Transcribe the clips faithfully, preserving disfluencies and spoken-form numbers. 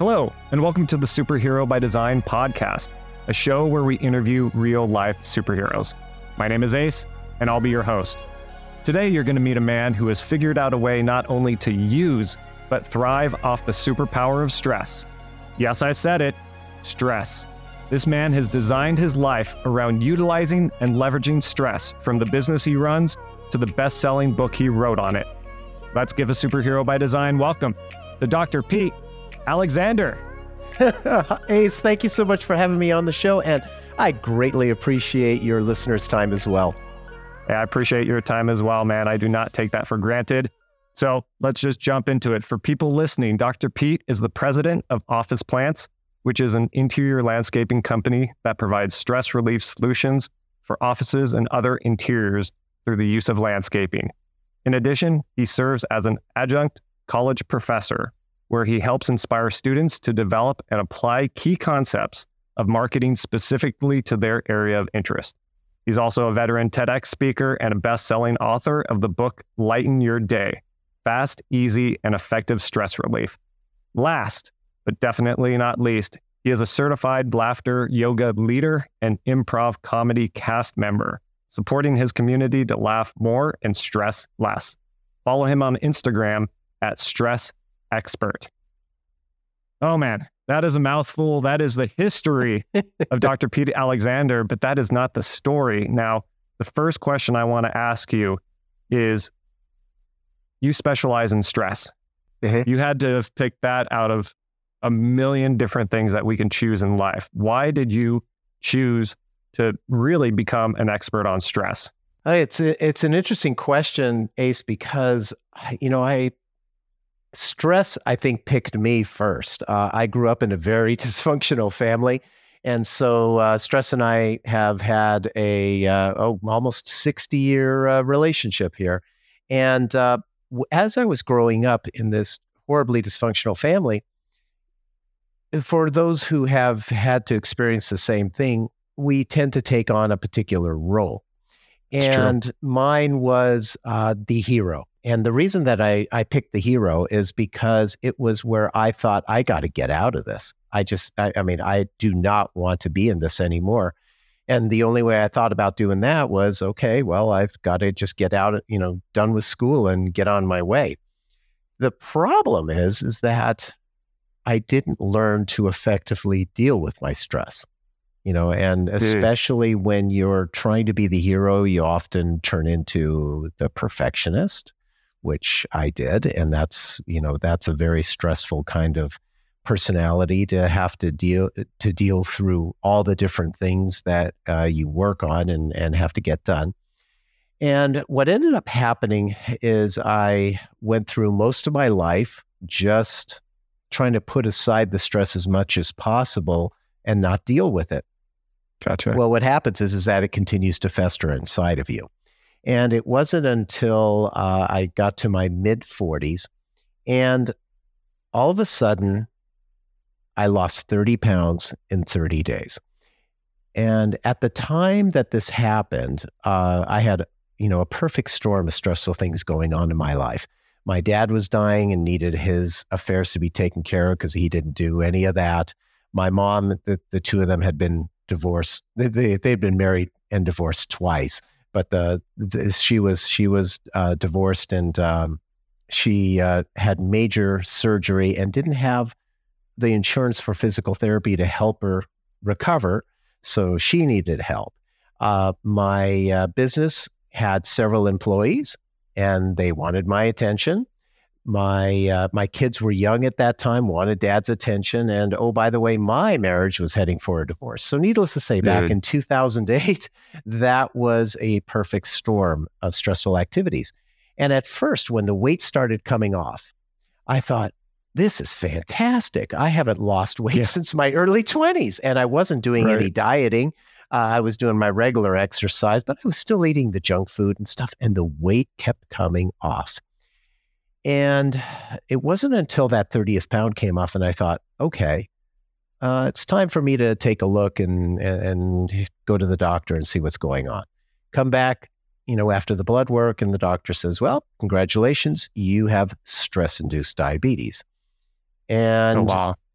Hello, and welcome to the Superhero by Design podcast, a show where we interview real-life superheroes. My name is Ace, and I'll be your host. Today, you're going to meet a man who has figured out a way not only to use, but thrive off the superpower of stress. Yes, I said it, stress. This man has designed his life around utilizing and leveraging stress, from the business he runs to the best-selling book he wrote on it. Let's give a Superhero by Design welcome to Doctor Pete Alexander. Ace, thank you so much for having me on the show, and I greatly appreciate your listeners' time as well. Yeah, I appreciate your time as well, man. I do not take that for granted. So let's just jump into it. For people listening, Doctor Pete is the president of Office Plants, which is an interior landscaping company that provides stress relief solutions for offices and other interiors through the use of landscaping. In addition, he serves as an adjunct college professor, where he helps inspire students to develop and apply key concepts of marketing specifically to their area of interest. He's also a veteran TEDx speaker and a best-selling author of the book Lighten Your Day: Fast, Easy, and Effective Stress Relief. Last, but definitely not least, he is a certified laughter yoga leader and improv comedy cast member, supporting his community to laugh more and stress less. Follow him on Instagram at Stress Expert. Oh man, that is a mouthful. That is the history of Doctor Pete Alexander, but that is not the story. Now, the first question I want to ask you is, you specialize in stress. Mm-hmm. You had to have picked that out of a million different things that we can choose in life. Why did you choose to really become an expert on stress? It's a, it's an interesting question, Ace, because, you know, I stress, I think, picked me first. Uh, I grew up in a very dysfunctional family. And so uh, stress and I have had a uh, oh, almost sixty-year uh, relationship here. And uh, as I was growing up in this horribly dysfunctional family, for those who have had to experience the same thing, we tend to take on a particular role. And mine was uh, the hero. And the reason that I, I picked the hero is because it was where I thought, I got to get out of this. I just, I, I mean, I do not want to be in this anymore. And the only way I thought about doing that was, okay, well, I've got to just get out, you know, done with school and get on my way. The problem is, is that I didn't learn to effectively deal with my stress. You know, and especially mm. when you're trying to be the hero, you often turn into the perfectionist, which I did. And that's, you know, that's a very stressful kind of personality to have to deal to deal through all the different things that uh, you work on and, and have to get done. And what ended up happening is I went through most of my life just trying to put aside the stress as much as possible and not deal with it. Gotcha. Well, what happens is, is that it continues to fester inside of you. And it wasn't until uh, I got to my mid forties, and all of a sudden, I lost thirty pounds in thirty days. And at the time that this happened, uh, I had, you know, a perfect storm of stressful things going on in my life. My dad was dying and needed his affairs to be taken care of because he didn't do any of that. My mom, the, the two of them had been divorced. They, they, they'd been married and divorced twice, but the, the she was she was uh, divorced, and um, she uh, had major surgery and didn't have the insurance for physical therapy to help her recover, so she needed help. Uh, my uh, business had several employees, and they wanted my attention. My uh, my kids were young at that time, wanted dad's attention. And oh, by the way, my marriage was heading for a divorce. So needless to say, back Dude. in two thousand eight, that was a perfect storm of stressful activities. And at first, when the weight started coming off, I thought, this is fantastic. I haven't lost weight yeah. since my early twenties. And I wasn't doing right. any dieting. Uh, I was doing my regular exercise, but I was still eating the junk food and stuff. And the weight kept coming off. And it wasn't until that thirtieth pound came off and I thought, okay, uh, it's time for me to take a look and, and go to the doctor and see what's going on. Come back, you know, after the blood work, and the doctor says, well, congratulations, you have stress-induced diabetes. And oh, wow.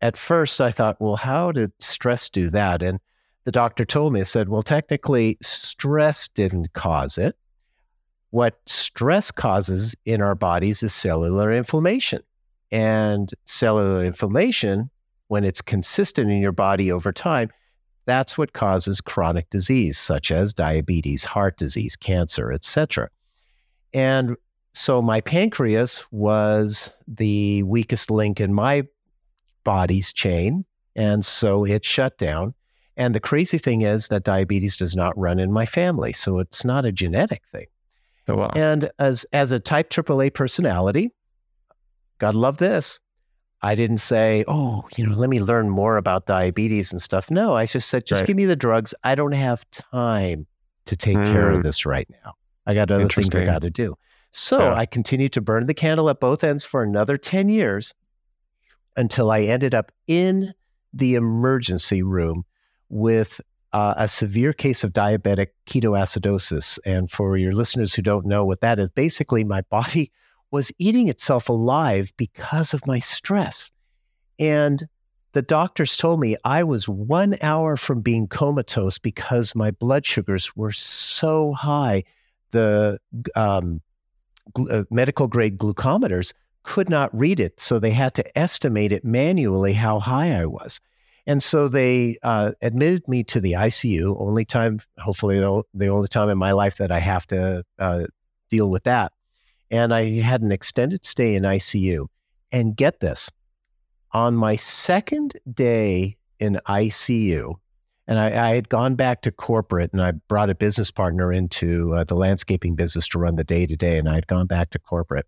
at first I thought, well, how did stress do that? And the doctor told me, I said, well, technically stress didn't cause it. What stress causes in our bodies is cellular inflammation. And cellular inflammation, when it's consistent in your body over time, that's what causes chronic disease, such as diabetes, heart disease, cancer, et cetera. And so my pancreas was the weakest link in my body's chain, and so it shut down. And the crazy thing is that diabetes does not run in my family, so it's not a genetic thing. Oh, wow. And as as a type triple A personality, gotta love this, I didn't say, oh, you know, let me learn more about diabetes and stuff. No, I just said, just Right. give me the drugs. I don't have time to take Mm. care of this right now. I got other things I Interesting. got to do. So Yeah. I continued to burn the candle at both ends for another ten years until I ended up in the emergency room with uh, a severe case of diabetic ketoacidosis. And for your listeners who don't know what that is, basically my body was eating itself alive because of my stress. And the doctors told me I was one hour from being comatose because my blood sugars were so high. The um, gl- uh, medical grade glucometers could not read it. So they had to estimate it manually how high I was. And so they uh, admitted me to the I C U, only time, hopefully the, the only time in my life that I have to uh, deal with that. And I had an extended stay in I C U. And get this, on my second day in I C U, and I, I had gone back to corporate and I brought a business partner into uh, the landscaping business to run the day-to-day, and I had gone back to corporate.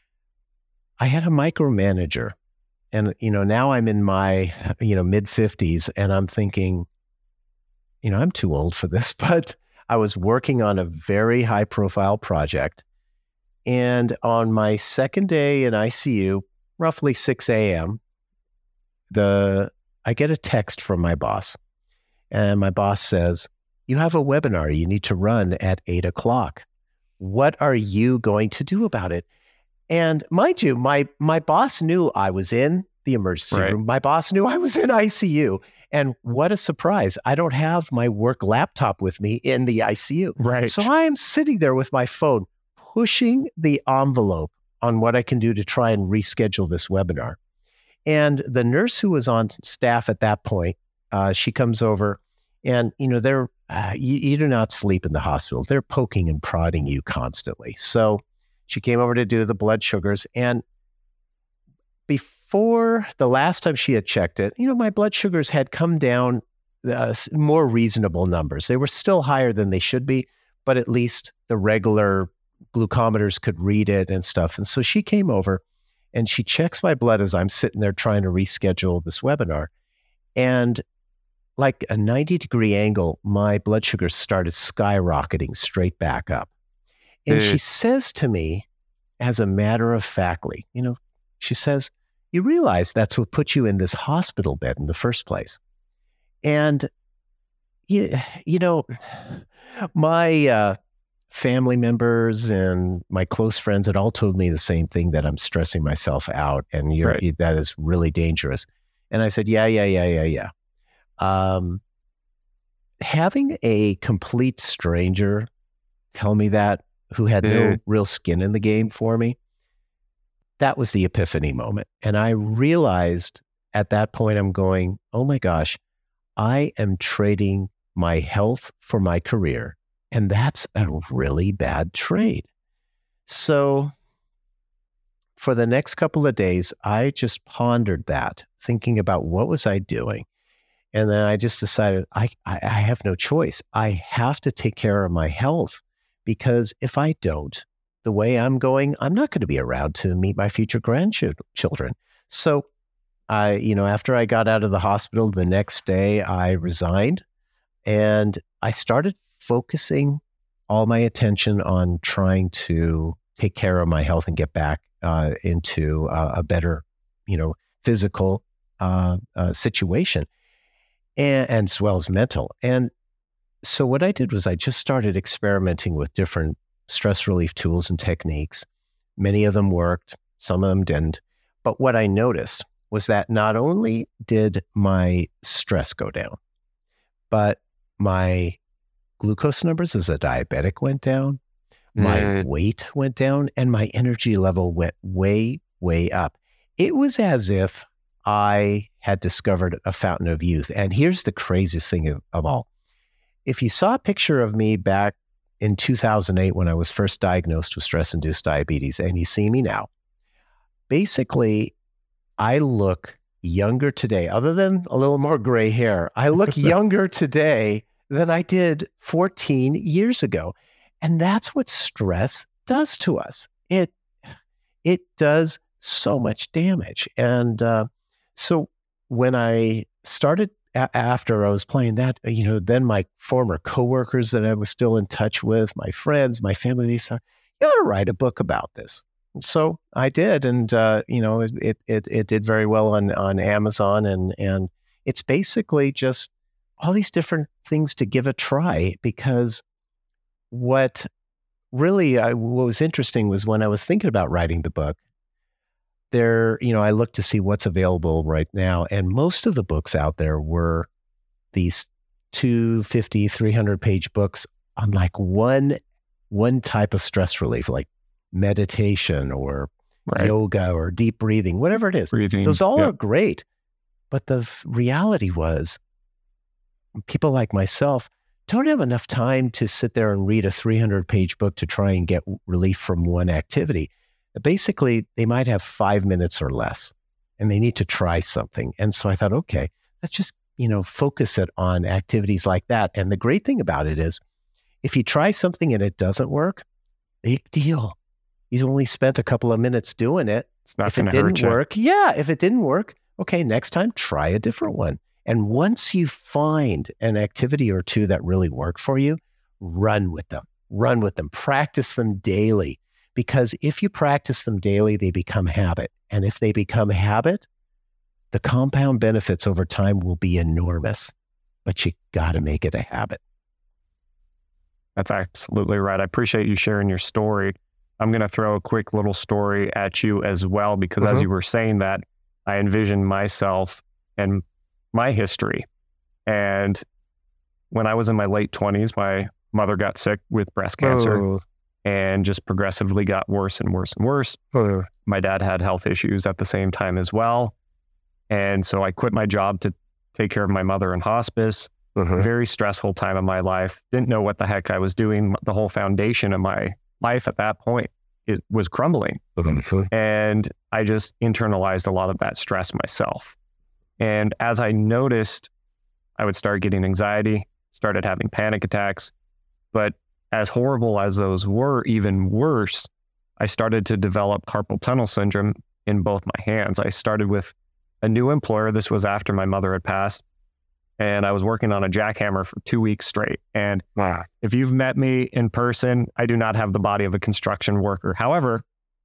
I had a micromanager. And, you know, now I'm in my, you know, mid fifties and I'm thinking, you know, I'm too old for this, but I was working on a very high profile project. And on my second day in I C U, roughly six a.m., the I get a text from my boss. And my boss says, you have a webinar you need to run at eight o'clock. What are you going to do about it? And mind you, my my boss knew I was in the emergency Right. room. My boss knew I was in I C U. And what a surprise. I don't have my work laptop with me in the I C U. Right. So I am sitting there with my phone, pushing the envelope on what I can do to try and reschedule this webinar. And the nurse who was on staff at that point, uh, she comes over and, you know, they're, uh, you, you do not sleep in the hospital. They're poking and prodding you constantly. So she came over to do the blood sugars. And before the last time she had checked it, you know, my blood sugars had come down uh, more reasonable numbers. They were still higher than they should be, but at least the regular glucometers could read it and stuff. And so she came over and she checks my blood as I'm sitting there trying to reschedule this webinar. And like a ninety degree angle, my blood sugars started skyrocketing straight back up. And Mm. she says to me, as a matter of factly, you know, she says, you realize that's what put you in this hospital bed in the first place. And, you, you know, my uh, family members and my close friends had all told me the same thing, that I'm stressing myself out and you're, Right. that is really dangerous. And I said, yeah, yeah, yeah, yeah, yeah. Um, having a complete stranger tell me that, who had no Mm. real skin in the game for me, that was the epiphany moment. And I realized at that point, I'm going, oh my gosh, I am trading my health for my career. And that's a really bad trade. So for the next couple of days, I just pondered that, thinking about what was I doing? And then I just decided I, I, I have no choice. I have to take care of my health, because if I don't, the way I'm going, I'm not going to be around to meet my future grandchildren. So I, you know, after I got out of the hospital, the next day I resigned and I started focusing all my attention on trying to take care of my health and get back uh, into uh, a better, you know, physical uh, uh, situation. And, and as well as mental. And so what I did was I just started experimenting with different stress relief tools and techniques. Many of them worked, some of them didn't. But what I noticed was that not only did my stress go down, but my glucose numbers as a diabetic went down, my mm. weight went down, and my energy level went way, way up. It was as if I had discovered a fountain of youth. And here's the craziest thing of, of all. If you saw a picture of me back in two thousand eight when I was first diagnosed with stress-induced diabetes, and you see me now, basically, I look younger today, other than a little more gray hair. I look younger today than I did fourteen years ago. And that's what stress does to us. It, it does so much damage. And uh, so when I started, a- after I was playing that, you know, then my former coworkers that I was still in touch with, my friends, my family, they said, you ought to write a book about this. So I did, and uh, you know, it, it it it did very well on on Amazon, and and it's basically just all these different things to give a try. Because what really I, what was interesting was when I was thinking about writing the book, there, you know, I looked to see what's available right now, and most of the books out there were these two fifty, three hundred page books on like one one type of stress relief, like meditation or right. yoga or deep breathing, whatever it is. Breathing, Those all yep. are great. But the f- reality was people like myself don't have enough time to sit there and read a three hundred page book to try and get relief from one activity. Basically, they might have five minutes or less, and they need to try something. And so I thought, okay, let's just, you know, focus it on activities like that. And the great thing about it is, if you try something and it doesn't work, big deal. You only spent a couple of minutes doing it. It's not if it hurt didn't you. work, yeah, if it didn't work, okay, next time, try a different one. And once you find an activity or two that really work for you, run with them, run with them, practice them daily. Because if you practice them daily, they become habit. And if they become habit, the compound benefits over time will be enormous, but you got to make it a habit. That's absolutely right. I appreciate you sharing your story. I'm going to throw a quick little story at you as well, because mm-hmm. as you were saying that, I envisioned myself and my history. And when I was in my late twenties, my mother got sick with breast cancer oh. and just progressively got worse and worse and worse. Oh. My dad had health issues at the same time as well. And so I quit my job to take care of my mother in hospice. Uh-huh. Very stressful time of my life. Didn't know what the heck I was doing. The whole foundation of my life at that point is, was crumbling. Uh-huh. And I just internalized a lot of that stress myself. And as I noticed, I would start getting anxiety, started having panic attacks. But as horrible as those were, even worse, I started to develop carpal tunnel syndrome in both my hands. I started with a new employer. This was after my mother had passed. And I was working on a jackhammer for two weeks straight. And wow. If you've met me in person, I do not have the body of a construction worker. However,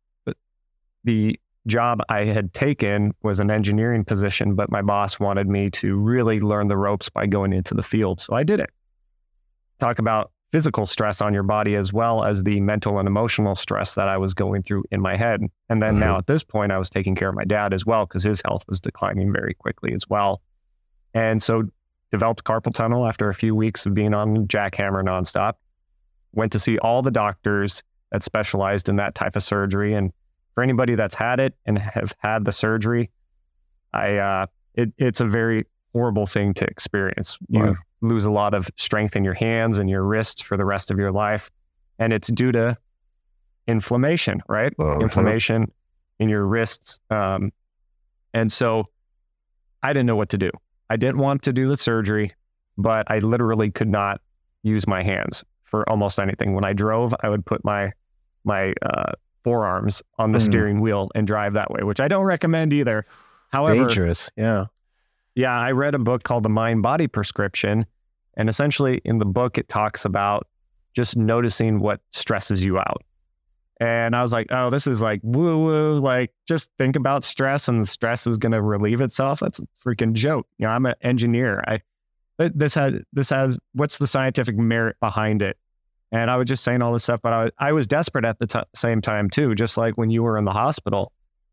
the job I had taken was an engineering position, but my boss wanted me to really learn the ropes by going into the field. So I did it. Talk about physical stress on your body as well as the mental and emotional stress that I was going through in my head. And then mm-hmm. now at this point, I was taking care of my dad as well, because his health was declining very quickly as well. And so developed carpal tunnel after a few weeks of being on jackhammer nonstop. Went to see all the doctors that specialized in that type of surgery. And for anybody that's had it and have had the surgery, I uh, it, it's a very horrible thing to experience. You wow. lose a lot of strength in your hands and your wrists for the rest of your life. And it's due to inflammation, right? Uh-huh. Inflammation in your wrists. Um, and so I didn't know what to do. I didn't want to do the surgery, but I literally could not use my hands for almost anything. When I drove, I would put my my uh, forearms on the mm. steering wheel and drive that way, which I don't recommend either. However, dangerous. Yeah. Yeah. I read a book called The Mind Body Prescription. And essentially in the book, it talks about just noticing what stresses you out. And I was like, oh, this is like woo woo. Like, just think about stress and the stress is going to relieve itself. That's a freaking joke. You know, I'm an engineer. I, this has, this has, what's the scientific merit behind it? And I was just saying all this stuff, but I was, I was desperate at the t- same time too. Just like when you were in the hospital,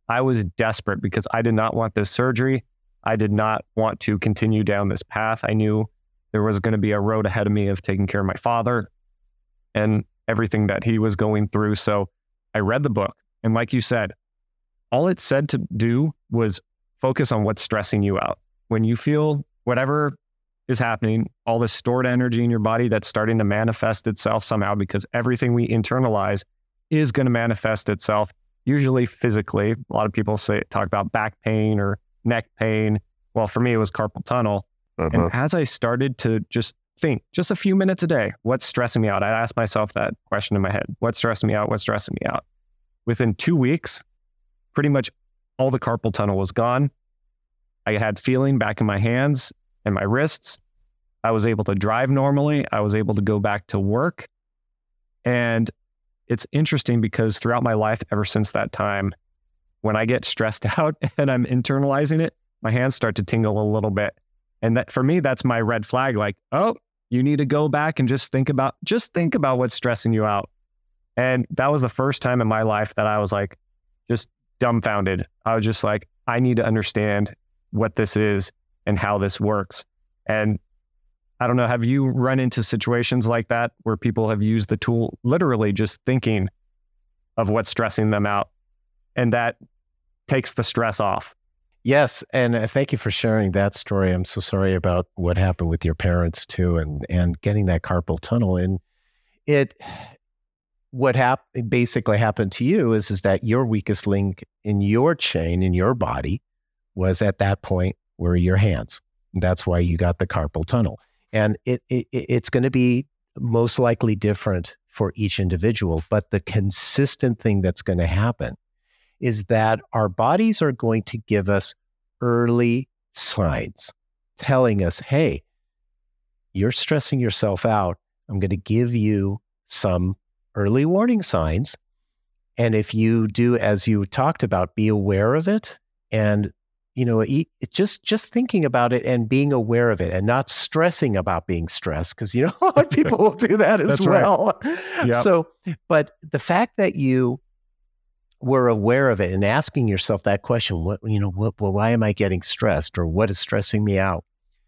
I was desperate because I did not want this surgery. I did not want to continue down this path. I knew there was going to be a road ahead of me of taking care of my father and everything that he was going through. So I read the book. And like you said, all it said to do was focus on what's stressing you out. When you feel whatever is happening, all this stored energy in your body that's starting to manifest itself somehow, because everything we internalize is going to manifest itself, usually physically. A lot of people say talk about back pain or neck pain. Well, for me, it was carpal tunnel. Uh-huh. And as I started to just think, just a few minutes a day, what's stressing me out? I asked myself that question in my head. What's stressing me out? What's stressing me out? Within two weeks, pretty much all the carpal tunnel was gone. I had feeling back in my hands and my wrists. I was able to drive normally. I was able to go back to work. And it's interesting because throughout my life, ever since that time, when I get stressed out and I'm internalizing it, my hands start to tingle a little bit. And that for me, that's my red flag. Like, oh, you need to go back and just think about, just think about what's stressing you out. And that was the first time in my life that I was like, just dumbfounded. I was just like, I need to understand what this is and how this works. And I don't know, have you run into situations like that where people have used the tool, literally just thinking of what's stressing them out, and that takes the stress off? Yes. And uh, thank you for sharing that story. I'm so sorry about what happened with your parents too, and, and getting that carpal tunnel. And it, what hap- basically happened to you is, is that your weakest link in your chain, in your body, was at that point were your hands. That's why you got the carpal tunnel. And it, it it's going to be most likely different for each individual. But the consistent thing that's going to happen is that our bodies are going to give us early signs telling us, hey, you're stressing yourself out. I'm going to give you some early warning signs. And if you do, as you talked about, be aware of it, and you know, it, it just just thinking about it and being aware of it and not stressing about being stressed, because you know a lot of people will do that as That's well. Right. Yep. So, but the fact that you were aware of it and asking yourself that question, what you know, what, well, why am I getting stressed, or what is stressing me out?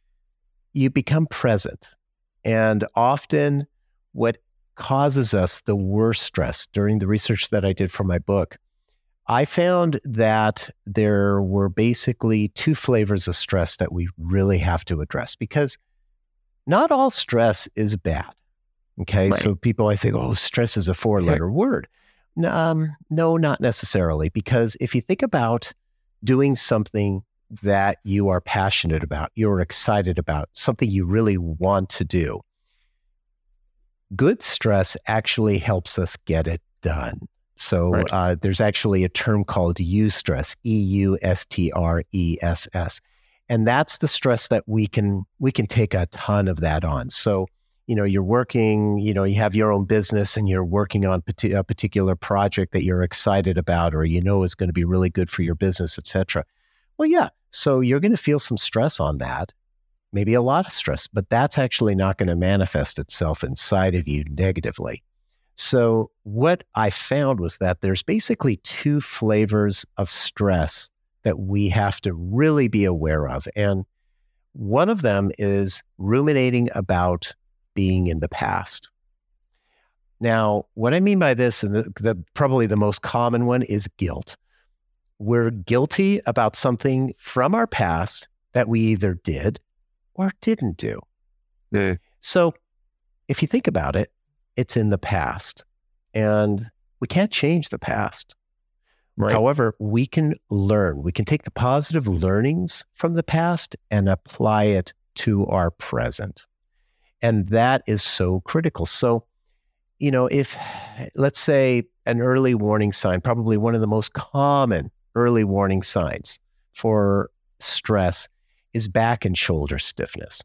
You become present, and often what causes us the worst stress, during the research that I did for my book, I found that there were basically two flavors of stress that we really have to address, because not all stress is bad. Okay. Right. So people, I think, oh, stress is a four letter word. Um, no, not necessarily. Because if you think about doing something that you are passionate about, you're excited about, something you really want to do, good stress actually helps us get it done. So right. uh, there's actually a term called eustress, E U S T R E S S. And that's the stress that we can we can take a ton of that on. So, you know, you're working, you know, you have your own business and you're working on a particular project that you're excited about, or you know is going to be really good for your business, et cetera. Well, yeah. So you're going to feel some stress on that, maybe a lot of stress, but that's actually not going to manifest itself inside of you negatively. So what I found was that there's basically two flavors of stress that we have to really be aware of. And one of them is ruminating about being in the past. Now, what I mean by this, and the, the probably the most common one, is guilt. We're guilty about something from our past that we either did or didn't do. Yeah. So if you think about it, it's in the past, and we can't change the past. Right. However, we can learn. We can take the positive learnings from the past and apply it to our present. And that is so critical. So, you know, if, let's say, an early warning sign, probably one of the most common early warning signs for stress is back and shoulder stiffness.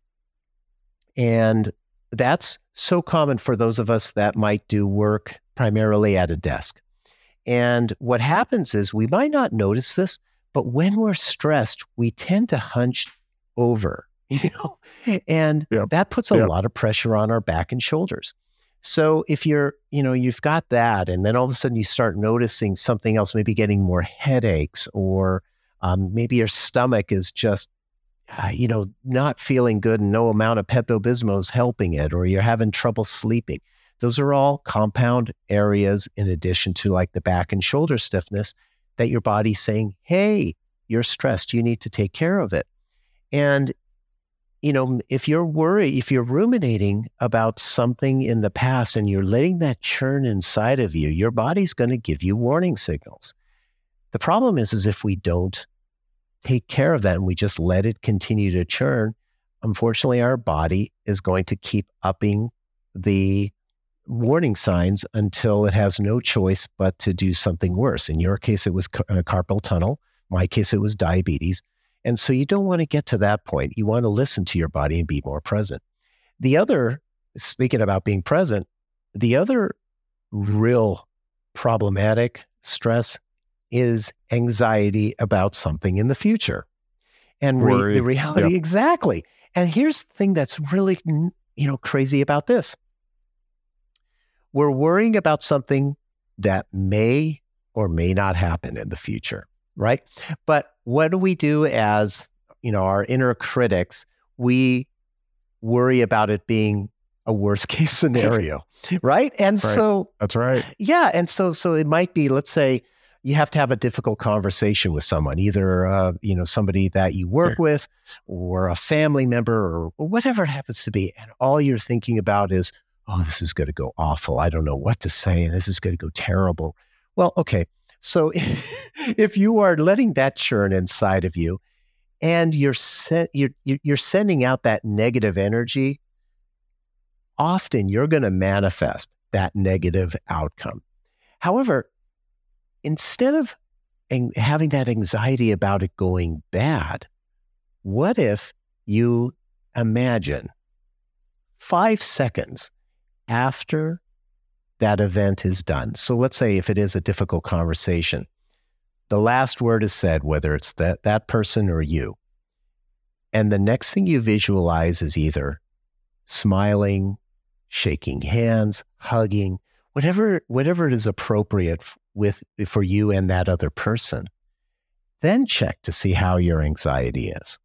And that's so common for those of us that might do work primarily at a desk. And what happens is we might not notice this, but when we're stressed, we tend to hunch over, you know, and yep. that puts a yep. lot of pressure on our back and shoulders. So if you're, you know, you've got that, and then all of a sudden you start noticing something else, maybe getting more headaches, or um, maybe your stomach is just, uh, you know, not feeling good and no amount of Pepto-Bismol is helping it, or you're having trouble sleeping. Those are all compound areas in addition to like the back and shoulder stiffness that your body's saying, hey, you're stressed, you need to take care of it. And you know, if you're worried, if you're ruminating about something in the past and you're letting that churn inside of you, your body's going to give you warning signals. The problem is, is if we don't take care of that and we just let it continue to churn, unfortunately, our body is going to keep upping the warning signs until it has no choice but to do something worse. In your case, it was car- carpal tunnel. In my case, it was diabetes. And so you don't want to get to that point. You want to listen to your body and be more present. The other, speaking about being present, the other real problematic stress is anxiety about something in the future. And re- the reality, yep. Exactly. And here's the thing that's really, you know, crazy about this. We're worrying about something that may or may not happen in the future. Right? But what do we do as, you know, our inner critics? We worry about it being a worst case scenario, right? And right. so that's right. Yeah. And so, so it might be, let's say you have to have a difficult conversation with someone, either, uh, you know, somebody that you work sure. with or a family member or, or whatever it happens to be. And all you're thinking about is, oh, this is going to go awful. I don't know what to say. And this is going to go terrible. Well, okay. So if you are letting that churn inside of you and you're, se- you're, you're sending out that negative energy, often you're going to manifest that negative outcome. However, instead of an- having that anxiety about it going bad, what if you imagine five seconds after that event is done? So let's say if it is a difficult conversation, the last word is said, whether it's that, that person or you. And the next thing you visualize is either smiling, shaking hands, hugging, whatever, whatever it is appropriate with for you and that other person. Then check to see how your anxiety is.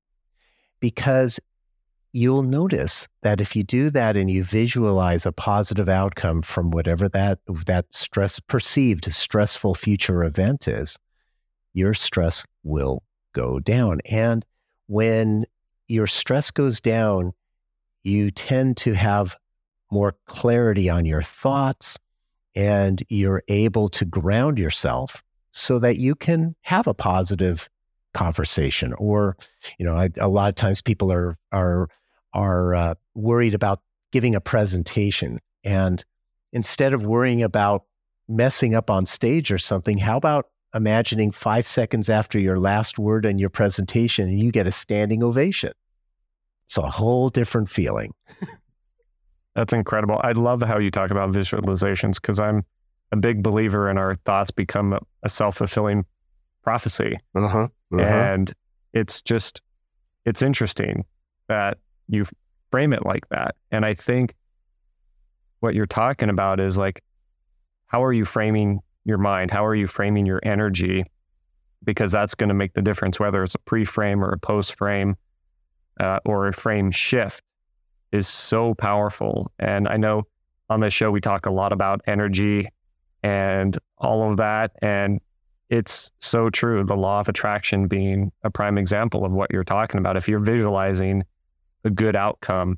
Because you'll notice that if you do that and you visualize a positive outcome from whatever that, that stress, perceived stressful future event is, your stress will go down. And when your stress goes down, you tend to have more clarity on your thoughts and you're able to ground yourself so that you can have a positive conversation. Or, you know, I, a lot of times people are, are, are uh, worried about giving a presentation. And instead of worrying about messing up on stage or something, how about imagining five seconds after your last word in your presentation and you get a standing ovation? It's a whole different feeling. That's incredible. I love how you talk about visualizations because I'm a big believer in our thoughts become a, a self-fulfilling prophecy. Uh-huh. Uh-huh. And it's just, it's interesting that you frame it like that. And I think what you're talking about is like, how are you framing your mind? How are you framing your energy? Because that's going to make the difference, whether it's a pre-frame or a post-frame uh, or a frame shift is so powerful. And I know on this show, we talk a lot about energy and all of that. And it's so true. The law of attraction being a prime example of what you're talking about. If you're visualizing a good outcome,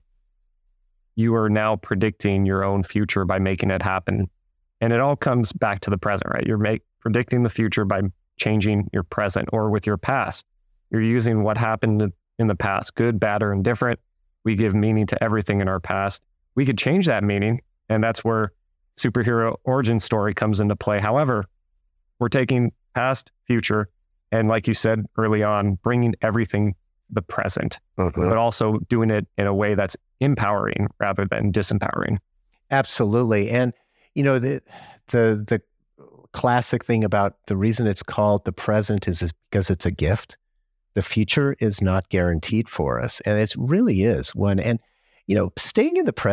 you are now predicting your own future by making it happen. And it all comes back to the present, right? You're make, predicting the future by changing your present, or with your past. You're using what happened in the past, good, bad, or indifferent. We give meaning to everything in our past. We could change that meaning, and that's where superhero origin story comes into play. However, we're taking past, future, and like you said early on, bringing everything the present, uh-huh. but also doing it in a way that's empowering rather than disempowering. Absolutely. And, you know, the the the classic thing about the reason it's called the present is, is because it's a gift. The future is not guaranteed for us. And it really is one. And, you know, staying in the present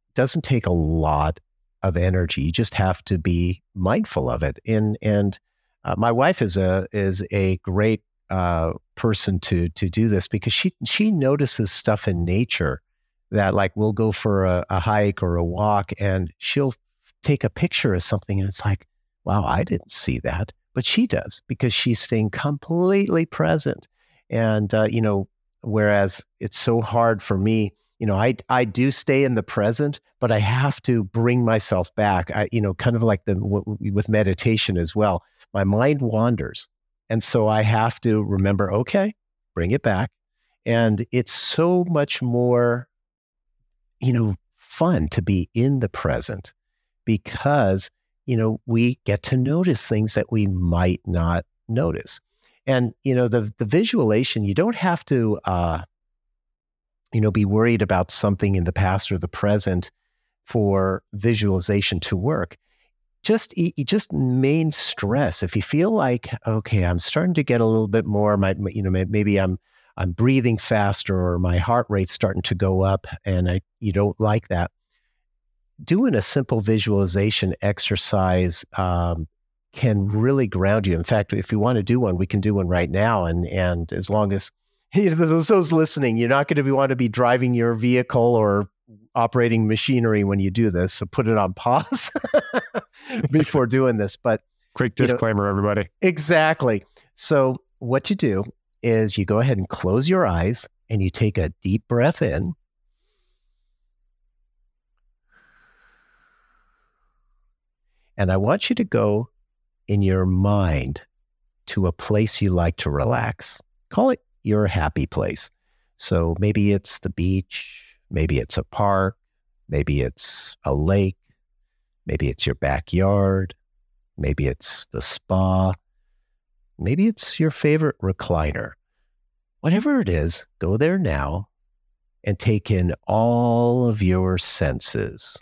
doesn't take a lot of energy. You just have to be mindful of it. And and uh, my wife is a is a great uh, person to to do this because she she notices stuff in nature that, like, we'll go for a, a hike or a walk, and she'll take a picture of something, and it's like, wow, I didn't see that, but she does because she's staying completely present. And uh, you know, whereas it's so hard for me. You know, I I do stay in the present, but I have to bring myself back. I, you know, kind of like the w- with meditation as well. My mind wanders, and so I have to remember, okay, bring it back. And it's so much more, you know, fun to be in the present because, you know, we get to notice things that we might not notice. And, you know, the the visualization, you don't have to. Uh, you know, be worried about something in the past or the present for visualization to work. Just, just main stress. If you feel like, okay, I'm starting to get a little bit more, my, you know, maybe I'm, I'm breathing faster or my heart rate's starting to go up and I, you don't like that. Doing a simple visualization exercise um, can really ground you. In fact, if you want to do one, we can do one right now. And, and as long as, hey, those, those listening, you're not going to be, want to be driving your vehicle or operating machinery when you do this. So put it on pause before doing this. But quick disclaimer, you know, everybody. Exactly. So what you do is you go ahead and close your eyes and you take a deep breath in. And I want you to go in your mind to a place you like to relax. Call it your happy place. So maybe it's the beach, maybe it's a park, maybe it's a lake, maybe it's your backyard, maybe it's the spa, maybe it's your favorite recliner. Whatever it is, go there now and take in all of your senses.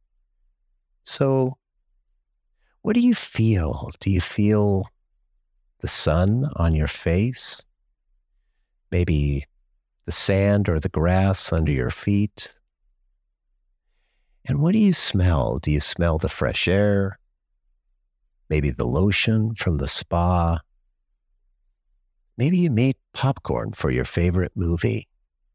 So what do you feel? Do you feel the sun on your face? Maybe the sand or the grass under your feet. And what do you smell? Do you smell the fresh air? Maybe the lotion from the spa? Maybe you made popcorn for your favorite movie.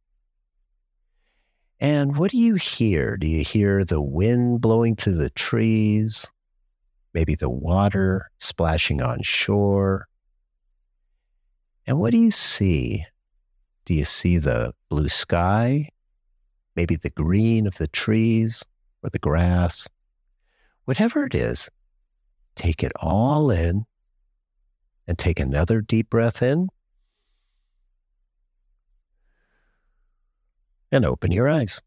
And what do you hear? Do you hear the wind blowing through the trees? Maybe the water splashing on shore? And what do you see? Do you see the blue sky? Maybe the green of the trees or the grass? Whatever it is, take it all in and take another deep breath in and open your eyes.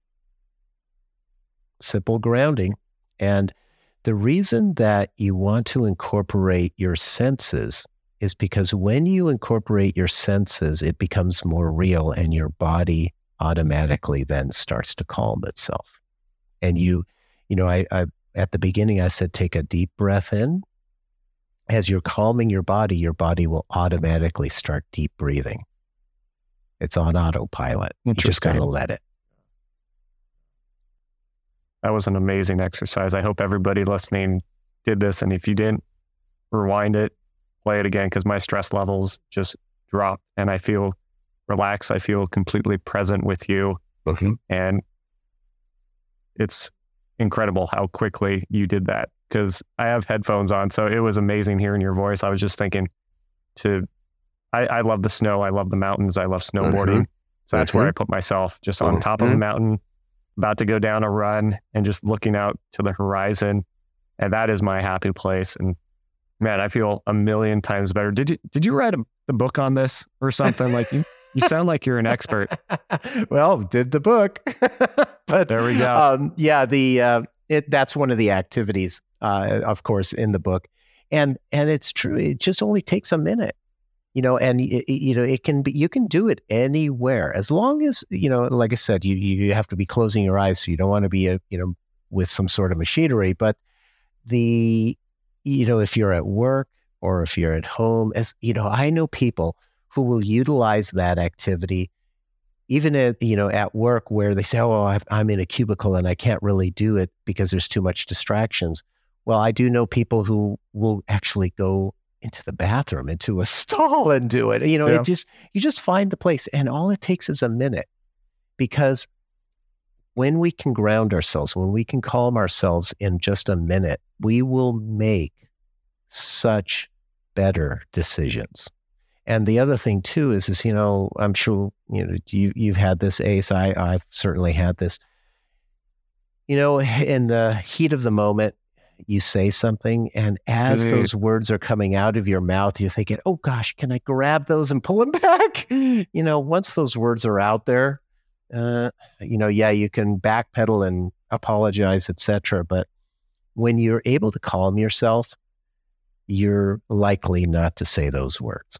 Simple grounding. And the reason that you want to incorporate your senses is because when you incorporate your senses, it becomes more real and your body automatically then starts to calm itself. And you, you know, I, I at the beginning, I said, take a deep breath in. As you're calming your body, your body will automatically start deep breathing. It's on autopilot. You just got to let it. That was an amazing exercise. I hope everybody listening did this. And if you didn't, rewind it, play it again, because my stress levels just drop and I feel relaxed. I feel completely present with you. Mm-hmm. And it's incredible how quickly you did that, because I have headphones on. So it was amazing hearing your voice. I was just thinking to, I, I love the snow. I love the mountains. I love snowboarding. Mm-hmm. So that's mm-hmm. where I put myself, just on mm-hmm. top of a mountain, about to go down a run and just looking out to the horizon. And that is my happy place. And man, I feel a million times better. Did you, did you write a, the book on this or something? Like you, you sound like you're an expert. Well, did the book, but there we go. Um, yeah, the, uh, it, that's one of the activities, uh, of course, in the book. And, and it's true. It just only takes a minute, you know, and it, you know, it can be, you can do it anywhere as long as, you know, like I said, you, you have to be closing your eyes. So you don't want to be, a, you know, with some sort of machinery, but the, you know, if you're at work or if you're at home, as you know, I know people who will utilize that activity, even at, you know, at work where they say, oh, I've, I'm in a cubicle and I can't really do it because there's too much distractions. Well, I do know people who will actually go into the bathroom, into a stall and do it. You know, Yeah. it just, you just find the place, and all it takes is a minute, because when we can ground ourselves, when we can calm ourselves in just a minute, we will make such better decisions. And the other thing too is, is, you know, I'm sure, you know, you, you've had this, Ace. I, I've certainly had this. You know, in the heat of the moment, you say something, and as Mm. those words are coming out of your mouth, you're thinking, oh gosh, can I grab those and pull them back? You know, once those words are out there, uh, you know, yeah, you can backpedal and apologize, et cetera. But when you're able to calm yourself, you're likely not to say those words.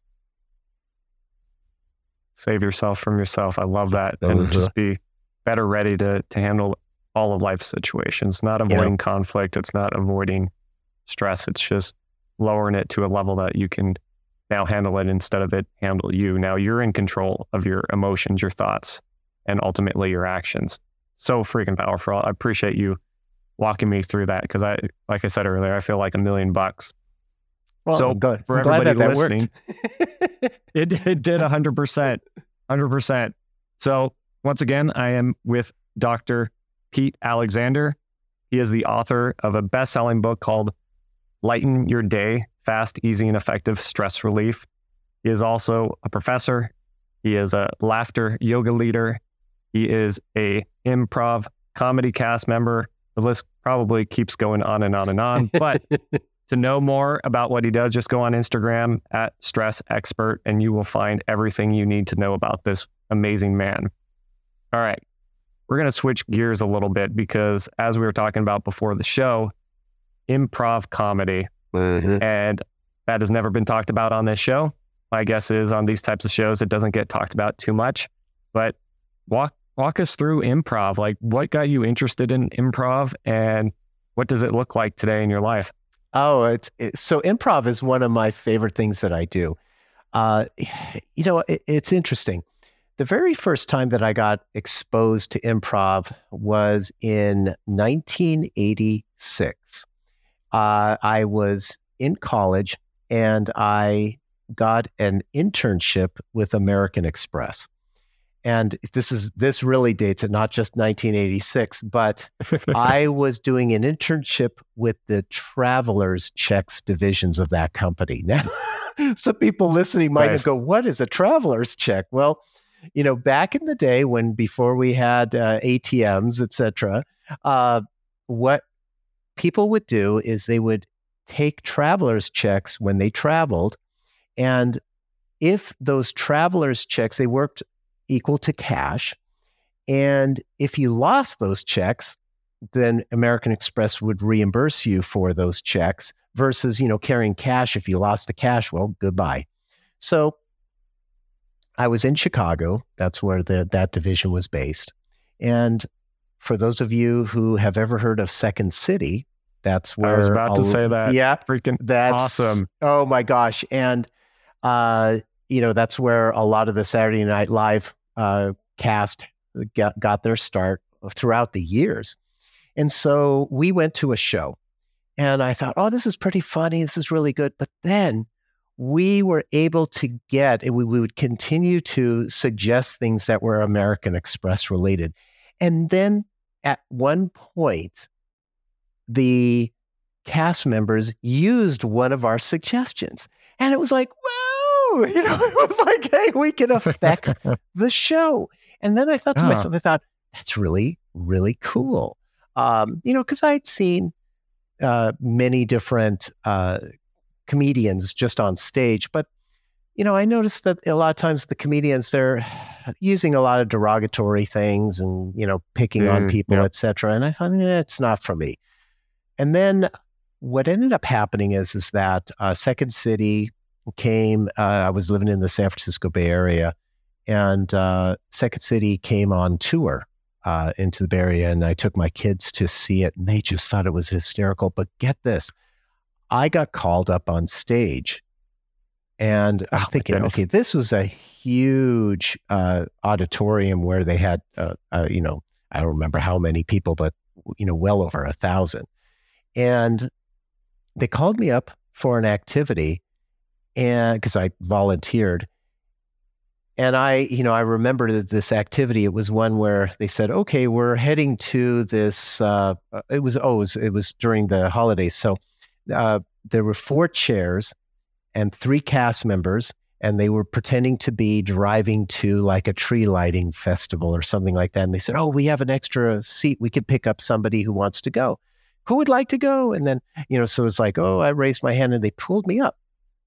Save yourself from yourself. I love that. Uh-huh. And just be better ready to to handle all of life's situations, not avoiding Yeah. conflict. It's not avoiding stress. It's just lowering it to a level that you can now handle it instead of it handle you. Now you're in control of your emotions, your thoughts, and ultimately your actions. So freaking powerful. I appreciate you walking me through that, because I, like I said earlier, I feel like a million bucks. Well, So I'm glad, for I'm glad everybody that that listening, worked. it, it did one hundred percent. one hundred percent. So once again, I am with Doctor Pete Alexander. He is the author of a best-selling book called Lighten Your Day, Fast, Easy, and Effective Stress Relief. He is also a professor. He is a laughter yoga leader. He is a improv comedy cast member. The list probably keeps going on and on and on. But to know more about what he does, just go on Instagram at Stress Expert, and you will find everything you need to know about this amazing man. All right. We're going to switch gears a little bit, because as we were talking about before the show, improv comedy, Mhm. and that has never been talked about on this show. My guess is on these types of shows, it doesn't get talked about too much. But walk walk us through improv. Like, what got you interested in improv, and what does it look like today in your life? Oh, it's it, so improv is one of my favorite things that I do. Uh, you know, it, it's interesting. The very first time that I got exposed to improv was in nineteen eighty-six. Uh, I was in college, and I got an internship with American Express. And this is this really dates it, not just nineteen eighty-six, but I was doing an internship with the traveler's checks divisions of that company. Now, some people listening might Right. go, what is a traveler's check? Well, you know, back in the day when before we had uh, A T Ms, et cetera, uh, what people would do is they would take traveler's checks when they traveled. And if those traveler's checks, they worked equal to cash. And if you lost those checks, then American Express would reimburse you for those checks versus, you know, carrying cash. If you lost the cash, well, goodbye. So I was in Chicago. That's where the, that division was based. And for those of you who have ever heard of Second City, that's where I was about to a- say that. Yeah, Freaking that's awesome. Oh my gosh. And, uh, you know, that's where a lot of the Saturday Night Live uh, cast got, got their start throughout the years. And so we went to a show, and I thought, oh, this is pretty funny. This is really good. But then we were able to get, and we, we would continue to suggest things that were American Express related. And then at one point, the cast members used one of our suggestions. And it was like, whoa, you know, it was like, hey, we can affect the show. And then I thought to Ah. myself, I thought, that's really, really cool. Um, you know, because I'd seen uh, many different uh, comedians just on stage, but, you know, I noticed that a lot of times the comedians, they're using a lot of derogatory things and, you know, picking on Mm, people, yeah. et cetera. And I thought, eh, it's not for me. And then what ended up happening is, is that uh, Second City came, uh, I was living in the San Francisco Bay Area, and uh, Second City came on tour uh, into the Bay Area, and I took my kids to see it, and they just thought it was hysterical. But get this, I got called up on stage And I'm Oh, my thinking, goodness. okay, this was a huge uh, auditorium where they had, uh, uh, you know, I don't remember how many people, but, you know, well over a thousand. And they called me up for an activity, and because I volunteered. And I, you know, I remember that this activity, it was one where they said, okay, we're heading to this, uh, it was, oh, it was, it was during the holidays. So uh, there were four chairs and three cast members, and they were pretending to be driving to like a tree lighting festival or something like that. And they said, oh, we have an extra seat. We could pick up somebody who wants to go. Who would like to go? And then, you know, so it's like, oh, I raised my hand and they pulled me up.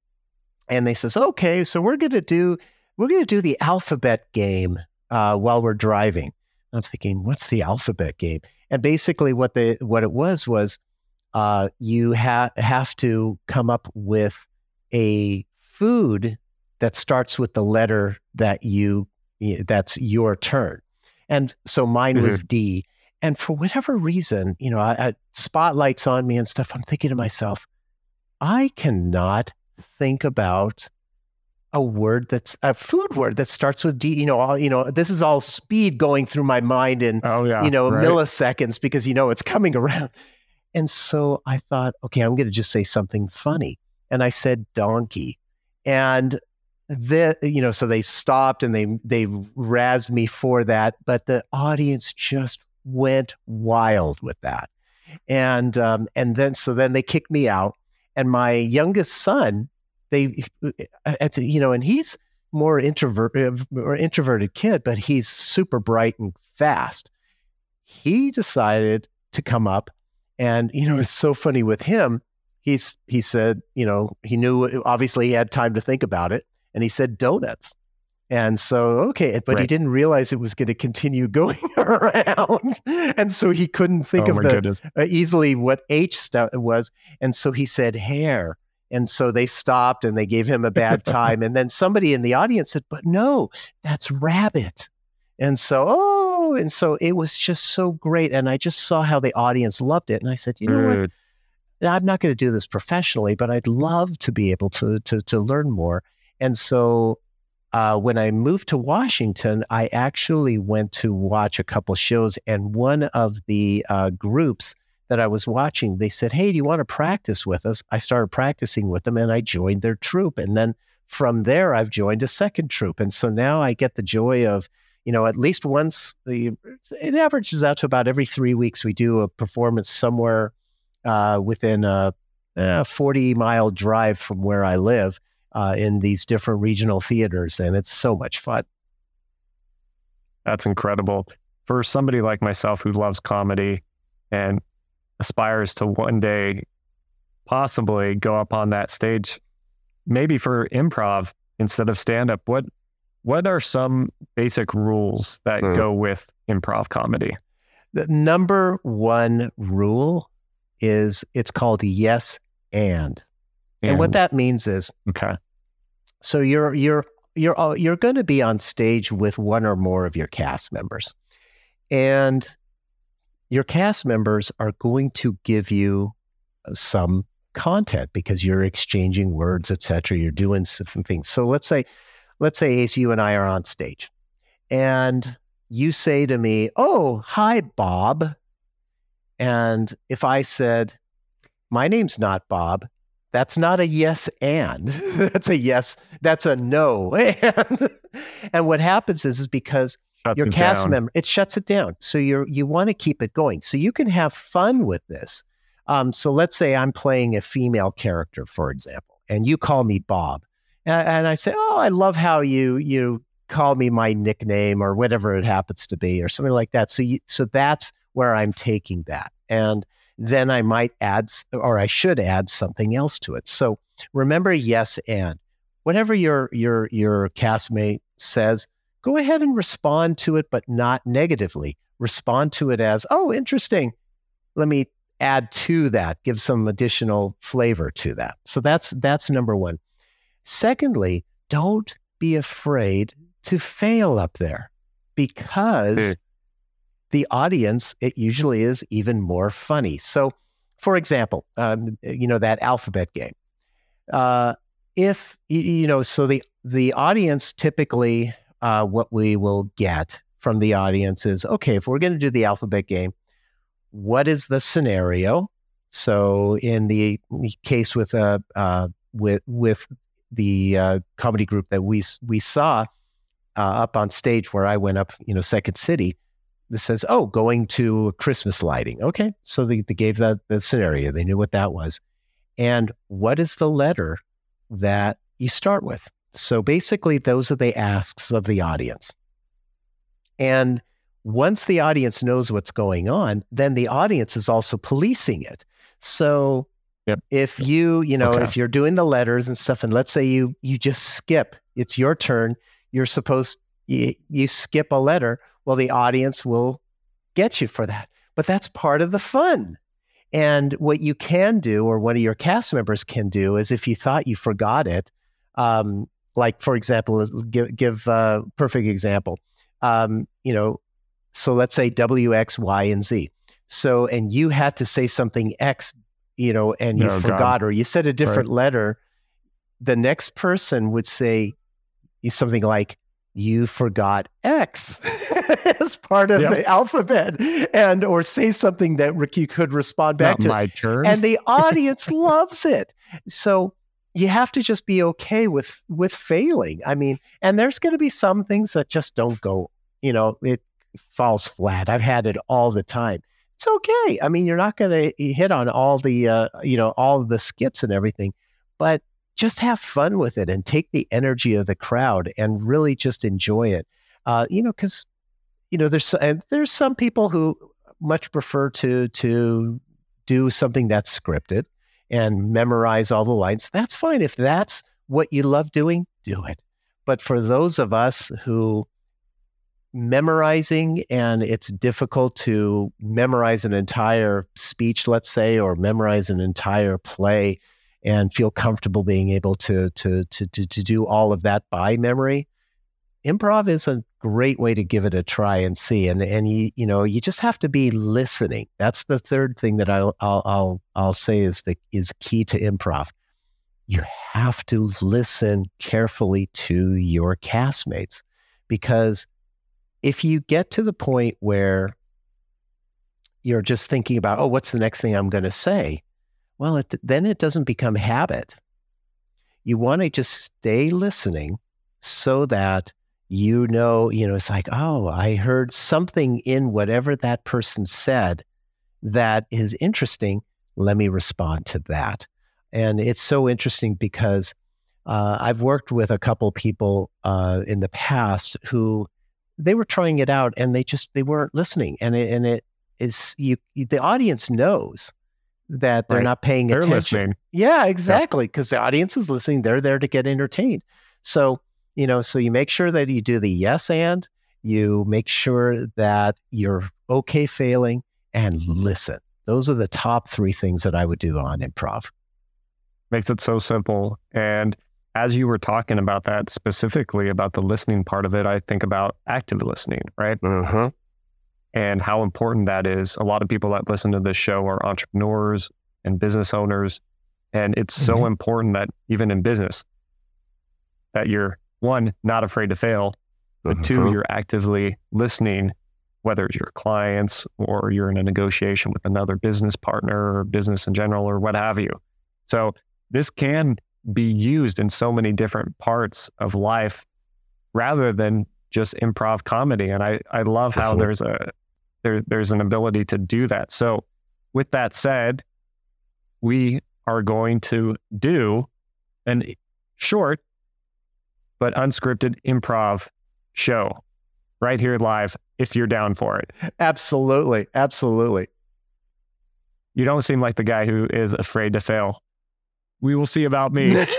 And they says, okay, so we're going to do, we're going to do the alphabet game uh, while we're driving. I'm thinking, what's the alphabet game? And basically what the, what it was, was uh, you ha- have to come up with a food that starts with the letter that you, that's your turn. And so mine was mm-hmm. D. And for whatever reason, you know, I, I, spotlights on me and stuff. I'm thinking to myself, I cannot think about a word that's a food word that starts with D. You know, all, you know, this is all speed going through my mind in, oh, yeah, you know, right. milliseconds, because, you know, it's coming around. And so I thought, okay, I'm going to just say something funny. And I said donkey. And the, you know, so they stopped and they, they razzed me for that, but the audience just went wild with that. And, um, and then, so then they kicked me out, and my youngest son, they, you know, and he's more introvert or introverted kid, but he's super bright and fast. He decided to come up, and, you know, it's so funny with him. He's, he said, you know, he knew, obviously he had time to think about it, and he said donuts. And so, okay, but right. he didn't realize it was going to continue going around. And so he couldn't think oh of the uh, goodness. easily what H st- was. And so he said hair. And so they stopped and they gave him a bad time. And then somebody in the audience said, but no, that's rabbit. And so, oh, and so it was just so great. And I just saw how the audience loved it. And I said, you know mm. what? Now, I'm not going to do this professionally, but I'd love to be able to, to, to learn more. And so uh, when I moved to Washington, I actually went to watch a couple shows. And one of the uh, groups that I was watching, they said, hey, do you want to practice with us? I started practicing with them and I joined their troupe. And then from there, I've joined a second troupe. And so now I get the joy of, you know, at least once, the it averages out to about every three weeks, we do a performance somewhere uh, within a, a forty mile drive from where I live uh, in these different regional theaters. And it's so much fun. That's incredible. For somebody like myself who loves comedy and aspires to one day possibly go up on that stage, maybe for improv instead of stand-up, what what are some basic rules that mm. go with improv comedy? The number one rule is it's called yes and. And, and what that means is, okay. So you're you're you're you're going to be on stage with one or more of your cast members. And your cast members are going to give you some content because you're exchanging words, et cetera. You're doing some things. So let's say, let's say, Ace, you and I are on stage, and you say to me, "Oh, hi, Bob." And if I said, "My name's not Bob," that's not a yes and. That's a yes. That's a no. And, and what happens is, is because Shuts your cast down. member, it shuts it down. So you're, you want to keep it going. So you can have fun with this. Um, so let's say I'm playing a female character, for example, and you call me Bob. And, and I say, oh, I love how you, you call me my nickname or whatever it happens to be or something like that. So you, so that's where I'm taking that. And then I might add, or I should add something else to it. So remember, yes, and whatever your, your, your castmate says, go ahead and respond to it, but not negatively. Respond to it as, oh, interesting. Let me add to that, give some additional flavor to that. So that's that's number one. Secondly, don't be afraid to fail up there, because mm. the audience, it usually is even more funny. So, for example, um, you know, that alphabet game. Uh, if, you know, so the, the audience typically, uh, what we will get from the audience is, okay, if we're going to do the alphabet game, what is the scenario? So in the case with uh, uh with with the uh, comedy group that we we saw uh, up on stage where I went up, you know, Second City, this says, oh, going to Christmas lighting. Okay, so they, they gave that the scenario. They knew what that was, and what is the letter that you start with? So basically, those are the asks of the audience, and once the audience knows what's going on, then the audience is also policing it. So yep. if you, you know, okay. if you're doing the letters and stuff, and let's say you you just skip, it's your turn, you're supposed, you, you skip a letter, well, the audience will get you for that. But that's part of the fun. And what you can do, or one of your cast members can do, is if you thought you forgot it, um, like, for example, give, give a perfect example, um, you know, so let's say W, X, Y, and Z. So, and you had to say something X, you know, and you oh, forgot, God. or you said a different right. letter. The next person would say something like, you forgot X as part of yep. the alphabet, and, or say something that Ricky could respond back Not to. my turn. And the audience loves it. So you have to just be okay with, with failing. I mean, and there's going to be some things that just don't go, you know, it falls flat. I've had it all the time. It's okay. I mean, you're not going to hit on all the, uh, you know, all of the skits and everything, but just have fun with it and take the energy of the crowd and really just enjoy it. Uh, you know, because, you know, there's, and there's some people who much prefer to, to do something that's scripted and memorize all the lines. That's fine. If that's what you love doing, do it. But for those of us who memorizing, and it's difficult to memorize an entire speech, let's say, or memorize an entire play and feel comfortable being able to, to, to, to, to do all of that by memory, improv is a great way to give it a try and see. And, and you, you know, you just have to be listening. That's the third thing that I'll, I'll, I'll, I'll say is the, is key to improv. You have to listen carefully to your castmates, because if you get to the point where you're just thinking about, oh, what's the next thing I'm going to say? Well, it, then it doesn't become habit. You want to just stay listening so that you know, you know, it's like, oh, I heard something in whatever that person said that is interesting. Let me respond to that. And it's so interesting because uh, I've worked with a couple people uh, in the past who they were trying it out and they just, they weren't listening. And it, and it is, you, the audience knows that they're right. not paying they're attention. Listening. Yeah, exactly. Because the audience is listening. They're there to get entertained. So, you know, so you make sure that you do the yes and, you make sure that you're okay failing, and listen. Those are the top three things that I would do on improv. Makes it so simple. And as you were talking about that, specifically about the listening part of it, I think about active listening, right? Uh-huh. And how important that is. A lot of people that listen to this show are entrepreneurs and business owners. And it's mm-hmm. so important that even in business, that you're, one, not afraid to fail, but uh-huh. two, you're actively listening, whether it's your clients or you're in a negotiation with another business partner or business in general or what have you. So this can be used in so many different parts of life rather than just improv comedy. And I, I love how there's a there's there's an ability to do that. So with that said, we are going to do an short but unscripted improv show right here live if you're down for it. Absolutely. Absolutely. You don't seem like the guy who is afraid to fail. We will see about me. It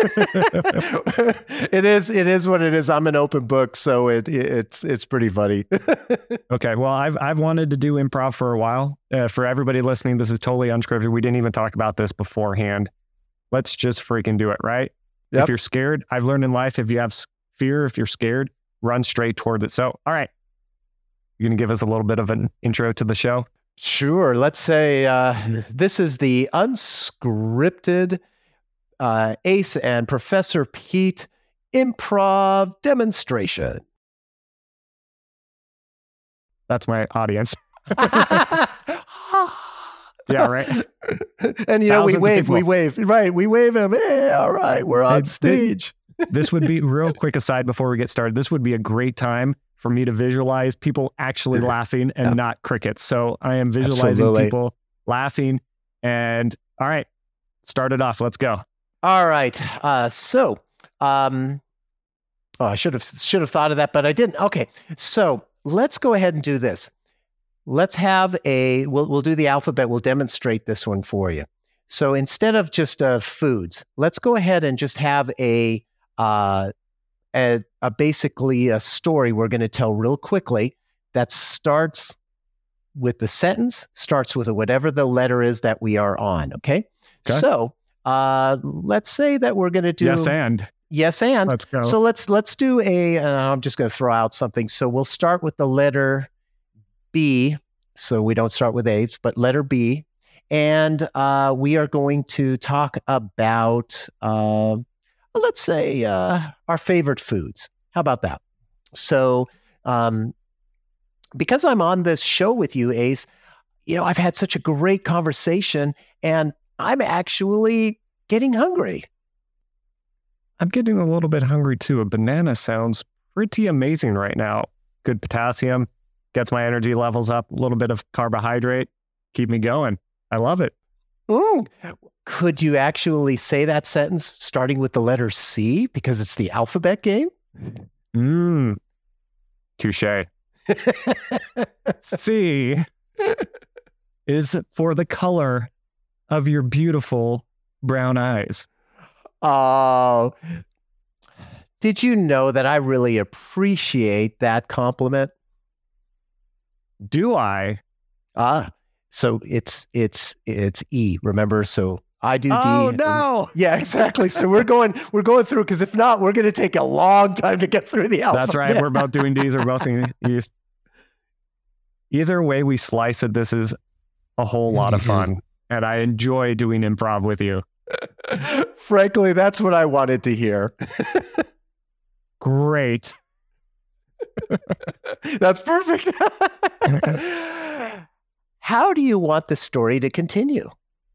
is. It is what it is. I'm an open book, so it, it it's it's pretty funny. Okay. Well, I've I've wanted to do improv for a while. Uh, for everybody listening, this is totally unscripted. We didn't even talk about this beforehand. Let's just freaking do it, right? Yep. If you're scared, I've learned in life, if you have fear, if you're scared, run straight towards it. So, all right, you gonna give us a little bit of an intro to the show? Sure. Let's say uh, this is the unscripted uh, Ace and Professor Pete improv demonstration. That's my audience. Yeah, right. And you know, Thousands we of wave, people. we wave, right? We wave him. Hey, all right, we're on It- stage. This would be real quick aside before we get started. This would be a great time for me to visualize people actually laughing and Yeah. not crickets. So I am visualizing Absolutely. people laughing. And all right, start it off. Let's go. All right. Uh, so, um, oh, I should have should have thought of that, but I didn't. Okay. So let's go ahead and do this. Let's have a. We'll we'll do the alphabet. We'll demonstrate this one for you. So instead of just uh, foods, let's go ahead and just have a uh, a, a basically a story we're going to tell real quickly that starts with the sentence, starts with whatever the letter is that we are on. Okay. Okay. So uh, let's say that we're going to do Yes, and yes and. let's go. So let's let's do a. Uh, I'm just going to throw out something. So we'll start with the letter B. So we don't start with A, but letter B, and uh, we are going to talk about, uh, let's say, uh, our favorite foods. How about that? So, um, because I'm on this show with you, Ace, you know, I've had such a great conversation, and I'm actually getting hungry. I'm getting a little bit hungry too. A banana sounds pretty amazing right now. Good potassium, gets my energy levels up, a little bit of carbohydrate, keep me going. I love it. Mm. Could you actually say that sentence starting with the letter C because it's the alphabet game? Mmm. Touche. C is for the color of your beautiful brown eyes. Oh, did you know that I really appreciate that compliment? Do I? Ah, so it's it's it's E. Remember, so I do D. Oh and- no! Yeah, exactly. So we're going we're going through because if not, we're going to take a long time to get through the alphabet. That's right. We're both doing D's. We're both doing E's. Either way we slice it, this is a whole lot of fun, and I enjoy doing improv with you. Frankly, that's what I wanted to hear. Great. That's perfect. How do you want the story to continue?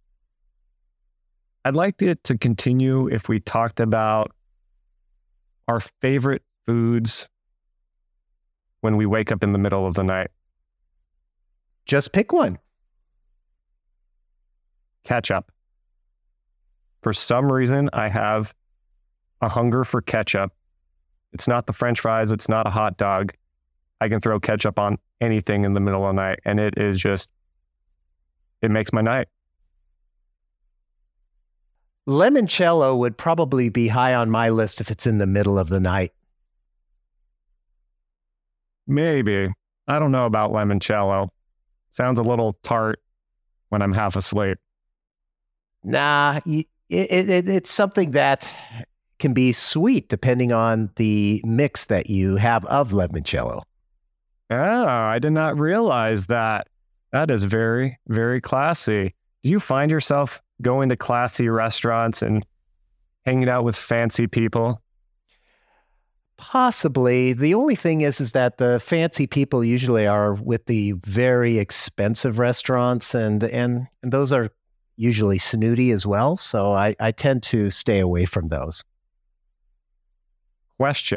I'd like it to continue if we talked about our favorite foods when we wake up in the middle of the night. Just pick one. Ketchup. For some reason, I have a hunger for ketchup. It's not the French fries. It's not a hot dog. I can throw ketchup on anything in the middle of the night, and it is just, it makes my night. Limoncello would probably be high on my list if it's in the middle of the night. Maybe. I don't know about limoncello. Sounds a little tart when I'm half asleep. Nah, y- it, it, it's something that can be sweet depending on the mix that you have of limoncello. Oh, I did not realize that. That is very, very classy. Do you find yourself going to classy restaurants and hanging out with fancy people? Possibly. The only thing is, is that the fancy people usually are with the very expensive restaurants, and and, and those are usually snooty as well. So I, I tend to stay away from those. Question.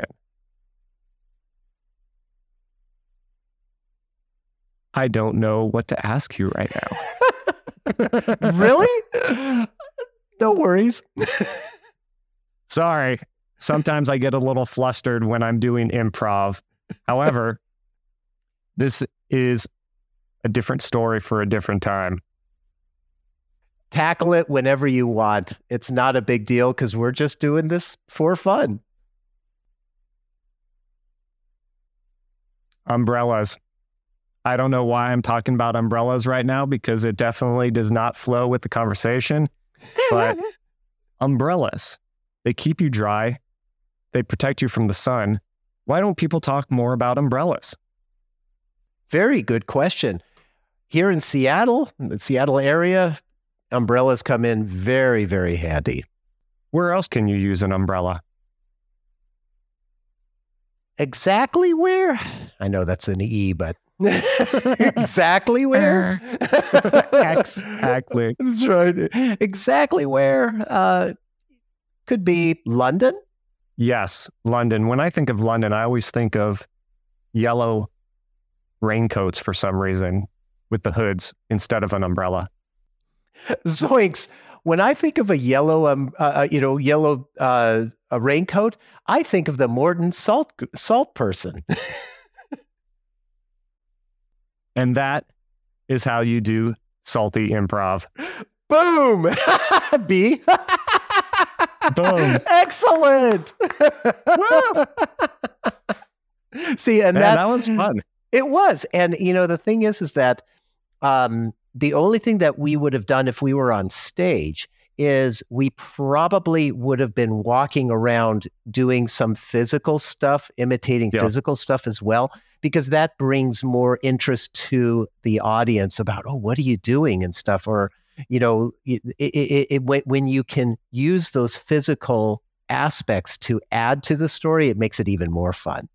I don't know what to ask you right now. Really? No worries. Sorry. Sometimes I get a little flustered when I'm doing improv. However, this is a different story for a different time. Tackle it whenever you want. It's not a big deal because we're just doing this for fun. Umbrellas. I don't know why I'm talking about umbrellas right now because it definitely does not flow with the conversation. But umbrellas, they keep you dry. They protect you from the sun. Why don't people talk more about umbrellas? Very good question. Here in Seattle, the Seattle area, umbrellas come in very, very handy. Where else can you use an umbrella? Exactly where? I know that's an E, but exactly where? Exactly. That's right. Exactly where? Uh, could be London. Yes, London. When I think of London, I always think of yellow raincoats for some reason with the hoods instead of an umbrella. Zoinks. When I think of a yellow, um, uh, you know, yellow uh, a raincoat, I think of the Morton Salt Salt person. And that is how you do salty improv. Boom. B. Boom. Excellent. See, and Man, that, that was fun. It was. And, you know, the thing is, is that um, the only thing that we would have done if we were on stage is we probably would have been walking around doing some physical stuff, imitating yeah. physical stuff as well, because that brings more interest to the audience about, oh, what are you doing and stuff? Or, you know, it, it, it, it, when, when you can use those physical aspects to add to the story, it makes it even more fun.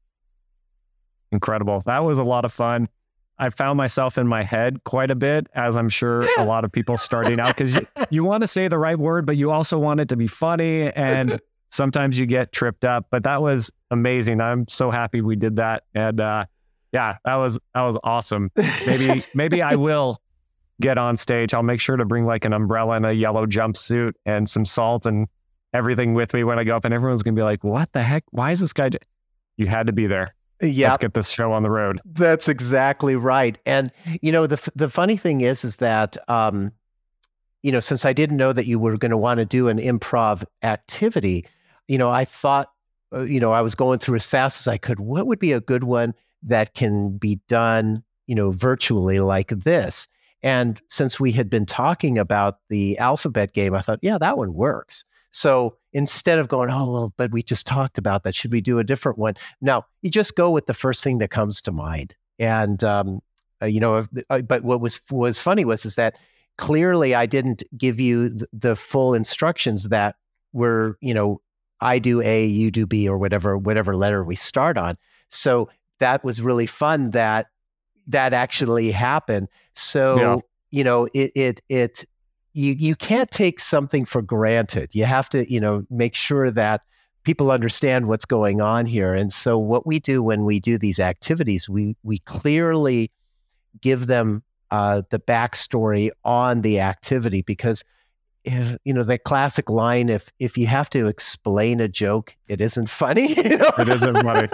Incredible. That was a lot of fun. I found myself in my head quite a bit, as I'm sure a lot of people starting out, because you, you want to say the right word, but you also want it to be funny. And sometimes you get tripped up, but that was amazing. I'm so happy we did that. And uh, yeah, that was, that was awesome. Maybe, maybe I will get on stage. I'll make sure to bring like an umbrella and a yellow jumpsuit and some salt and everything with me when I go up, and everyone's going to be like, what the heck? Why is this guy? Do-? You had to be there. Yeah, let's get this show on the road. That's exactly right. And you know, the the funny thing is, is that um, you know, since I didn't know that you were going to want to do an improv activity, you know, I thought, uh, you know, I was going through as fast as I could. What would be a good one that can be done, you know, virtually like this? And since we had been talking about the alphabet game, I thought, yeah, that one works. So instead of going, oh, well, but we just talked about that, should we do a different one? No, you just go with the first thing that comes to mind. And, um, uh, you know, uh, but what was was funny was is that clearly I didn't give you th- the full instructions that were, you know, I do A, you do B, or whatever, whatever letter we start on. So that was really fun that that actually happened. So, yeah. you know, it, it, it, You you can't take something for granted. You have to, you know, make sure that people understand what's going on here. And so what we do when we do these activities, we we clearly give them uh, the backstory on the activity, because if, you know, the classic line, if if you have to explain a joke, it isn't funny. You know? It isn't funny.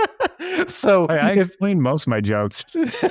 So I, I if, explain most of my jokes.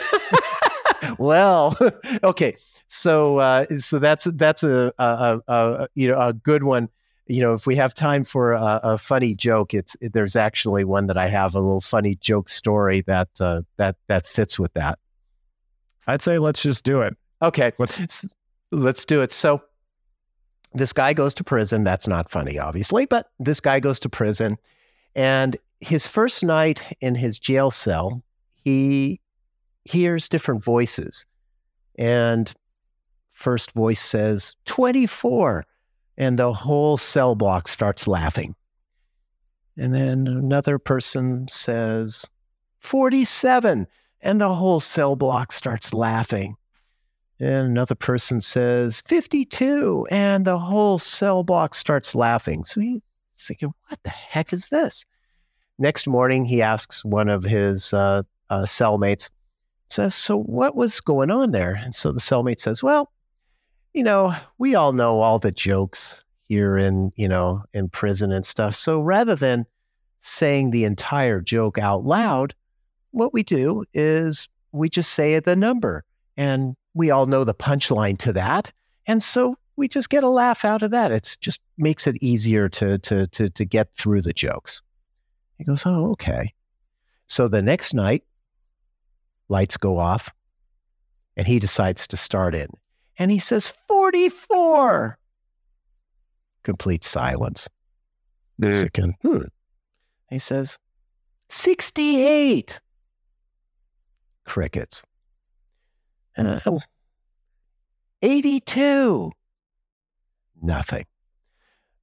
Well, okay. So, uh, so that's that's a, a, a you know a good one. You know, if we have time for a, a funny joke, it's there's actually one that I have, a little funny joke story that uh, that that fits with that. I'd say let's just do it. Okay, let's let's do it. So, this guy goes to prison. That's not funny, obviously, but this guy goes to prison, and his first night in his jail cell, he hears different voices, and first voice says, twenty-four, and the whole cell block starts laughing. And then another person says, forty-seven, and the whole cell block starts laughing. And another person says, fifty-two, and the whole cell block starts laughing. So he's thinking, what the heck is this? Next morning, he asks one of his uh, uh, cellmates, says, so what was going on there? And so the cellmate says, well, you know, we all know all the jokes here in, you know, in prison and stuff. So rather than saying the entire joke out loud, what we do is we just say the number, and we all know the punchline to that. And so we just get a laugh out of that. It just makes it easier to, to, to, to get through the jokes. He goes, oh, okay. So the next night, lights go off, and he decides to start in. And he says, forty-four. Complete silence. Mm. Second, hmm. He says, sixty-eight. Crickets. Uh, eighty-two. Nothing.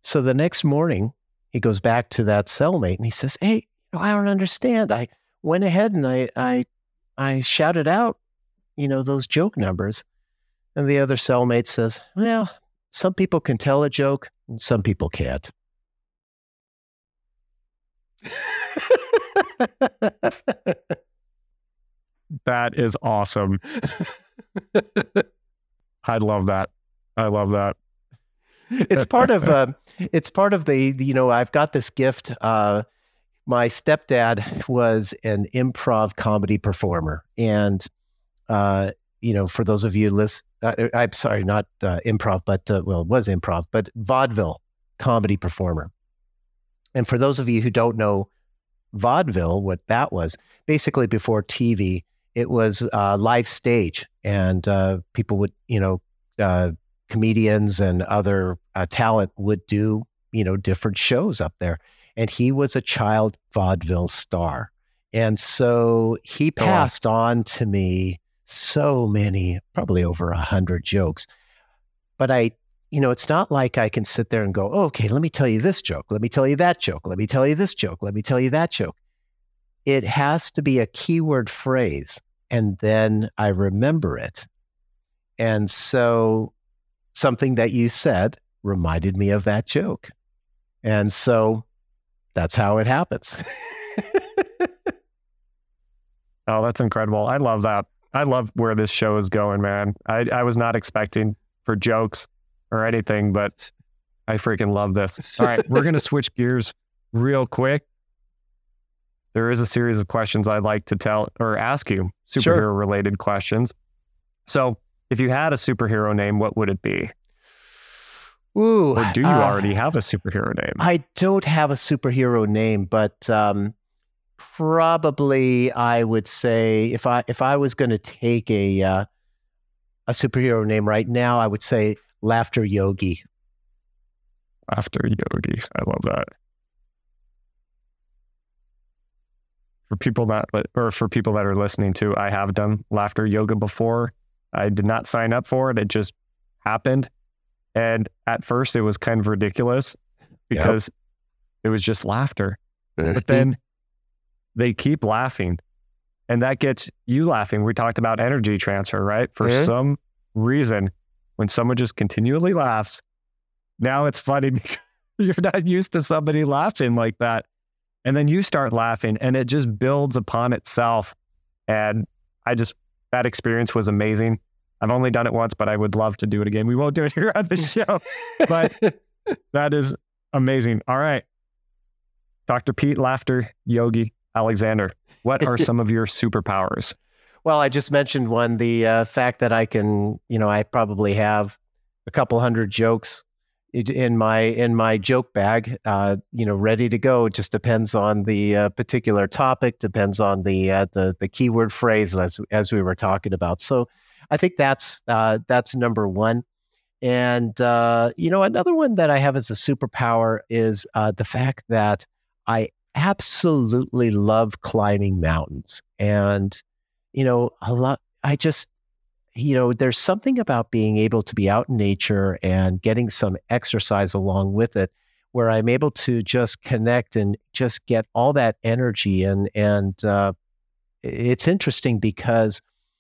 So the next morning, he goes back to that cellmate and he says, "Hey, I don't understand. I went ahead and I, I, I shouted out, you know, those joke numbers." And the other cellmate says, "Well, some people can tell a joke and some people can't." That is awesome. I love that. I love that. It's part of, uh, it's part of the, you know, I've got this gift. Uh, my stepdad was an improv comedy performer. And, uh, you know, for those of you list, uh, I'm sorry, not uh, improv, but, uh, well, it was improv, but vaudeville comedy performer. And for those of you who don't know vaudeville, what that was, basically before T V, it was uh, live stage, and uh, people would, you know, uh, comedians and other uh, talent would do, you know, different shows up there. And he was a child vaudeville star. And so he passed on to me so many, probably over a hundred jokes. But I, you know, it's not like I can sit there and go, oh, okay, let me tell you this joke. Let me tell you that joke. Let me tell you this joke. Let me tell you that joke. It has to be a keyword phrase, and then I remember it. And so something that you said reminded me of that joke. And so that's how it happens. Oh, that's incredible. I love that. I love where this show is going, man. I, I was not expecting for jokes or anything, but I freaking love this. All right, we're going to switch gears real quick. There is a series of questions I'd like to tell or ask you, superhero Sure. related questions. So if you had a superhero name, what would it be? Ooh, Or do you uh, already have a superhero name? I don't have a superhero name, but um, probably I would say if I if I was going to take a uh, a superhero name right now, I would say Laughter Yogi. After Yogi. I love that. For people that, or for people that are listening to, I have done laughter yoga before. I did not sign up for it. It just happened. And at first it was kind of ridiculous because yep. it was just laughter. But then they keep laughing and that gets you laughing. We talked about energy transfer, right? For mm-hmm. some reason, when someone just continually laughs, now it's funny because you're not used to somebody laughing like that. And then you start laughing and it just builds upon itself. And I just, that experience was amazing. I've only done it once, but I would love to do it again. We won't do it here on the show, but that is amazing. All right. Doctor Pete Laughter Yogi Alexander, what are some of your superpowers? Well, I just mentioned one, the uh, fact that I can, you know, I probably have a couple hundred jokes in my in my joke bag, uh, you know, ready to go. It just depends on the uh, particular topic, depends on the uh, the the keyword phrase as as we were talking about. So, I think that's uh, that's number one. And uh, you know, another one that I have as a superpower is uh, the fact that I absolutely love climbing mountains. And you know, a lot. I just you know, there's something about being able to be out in nature and getting some exercise along with it, where I'm able to just connect and just get all that energy. And, and uh, it's interesting because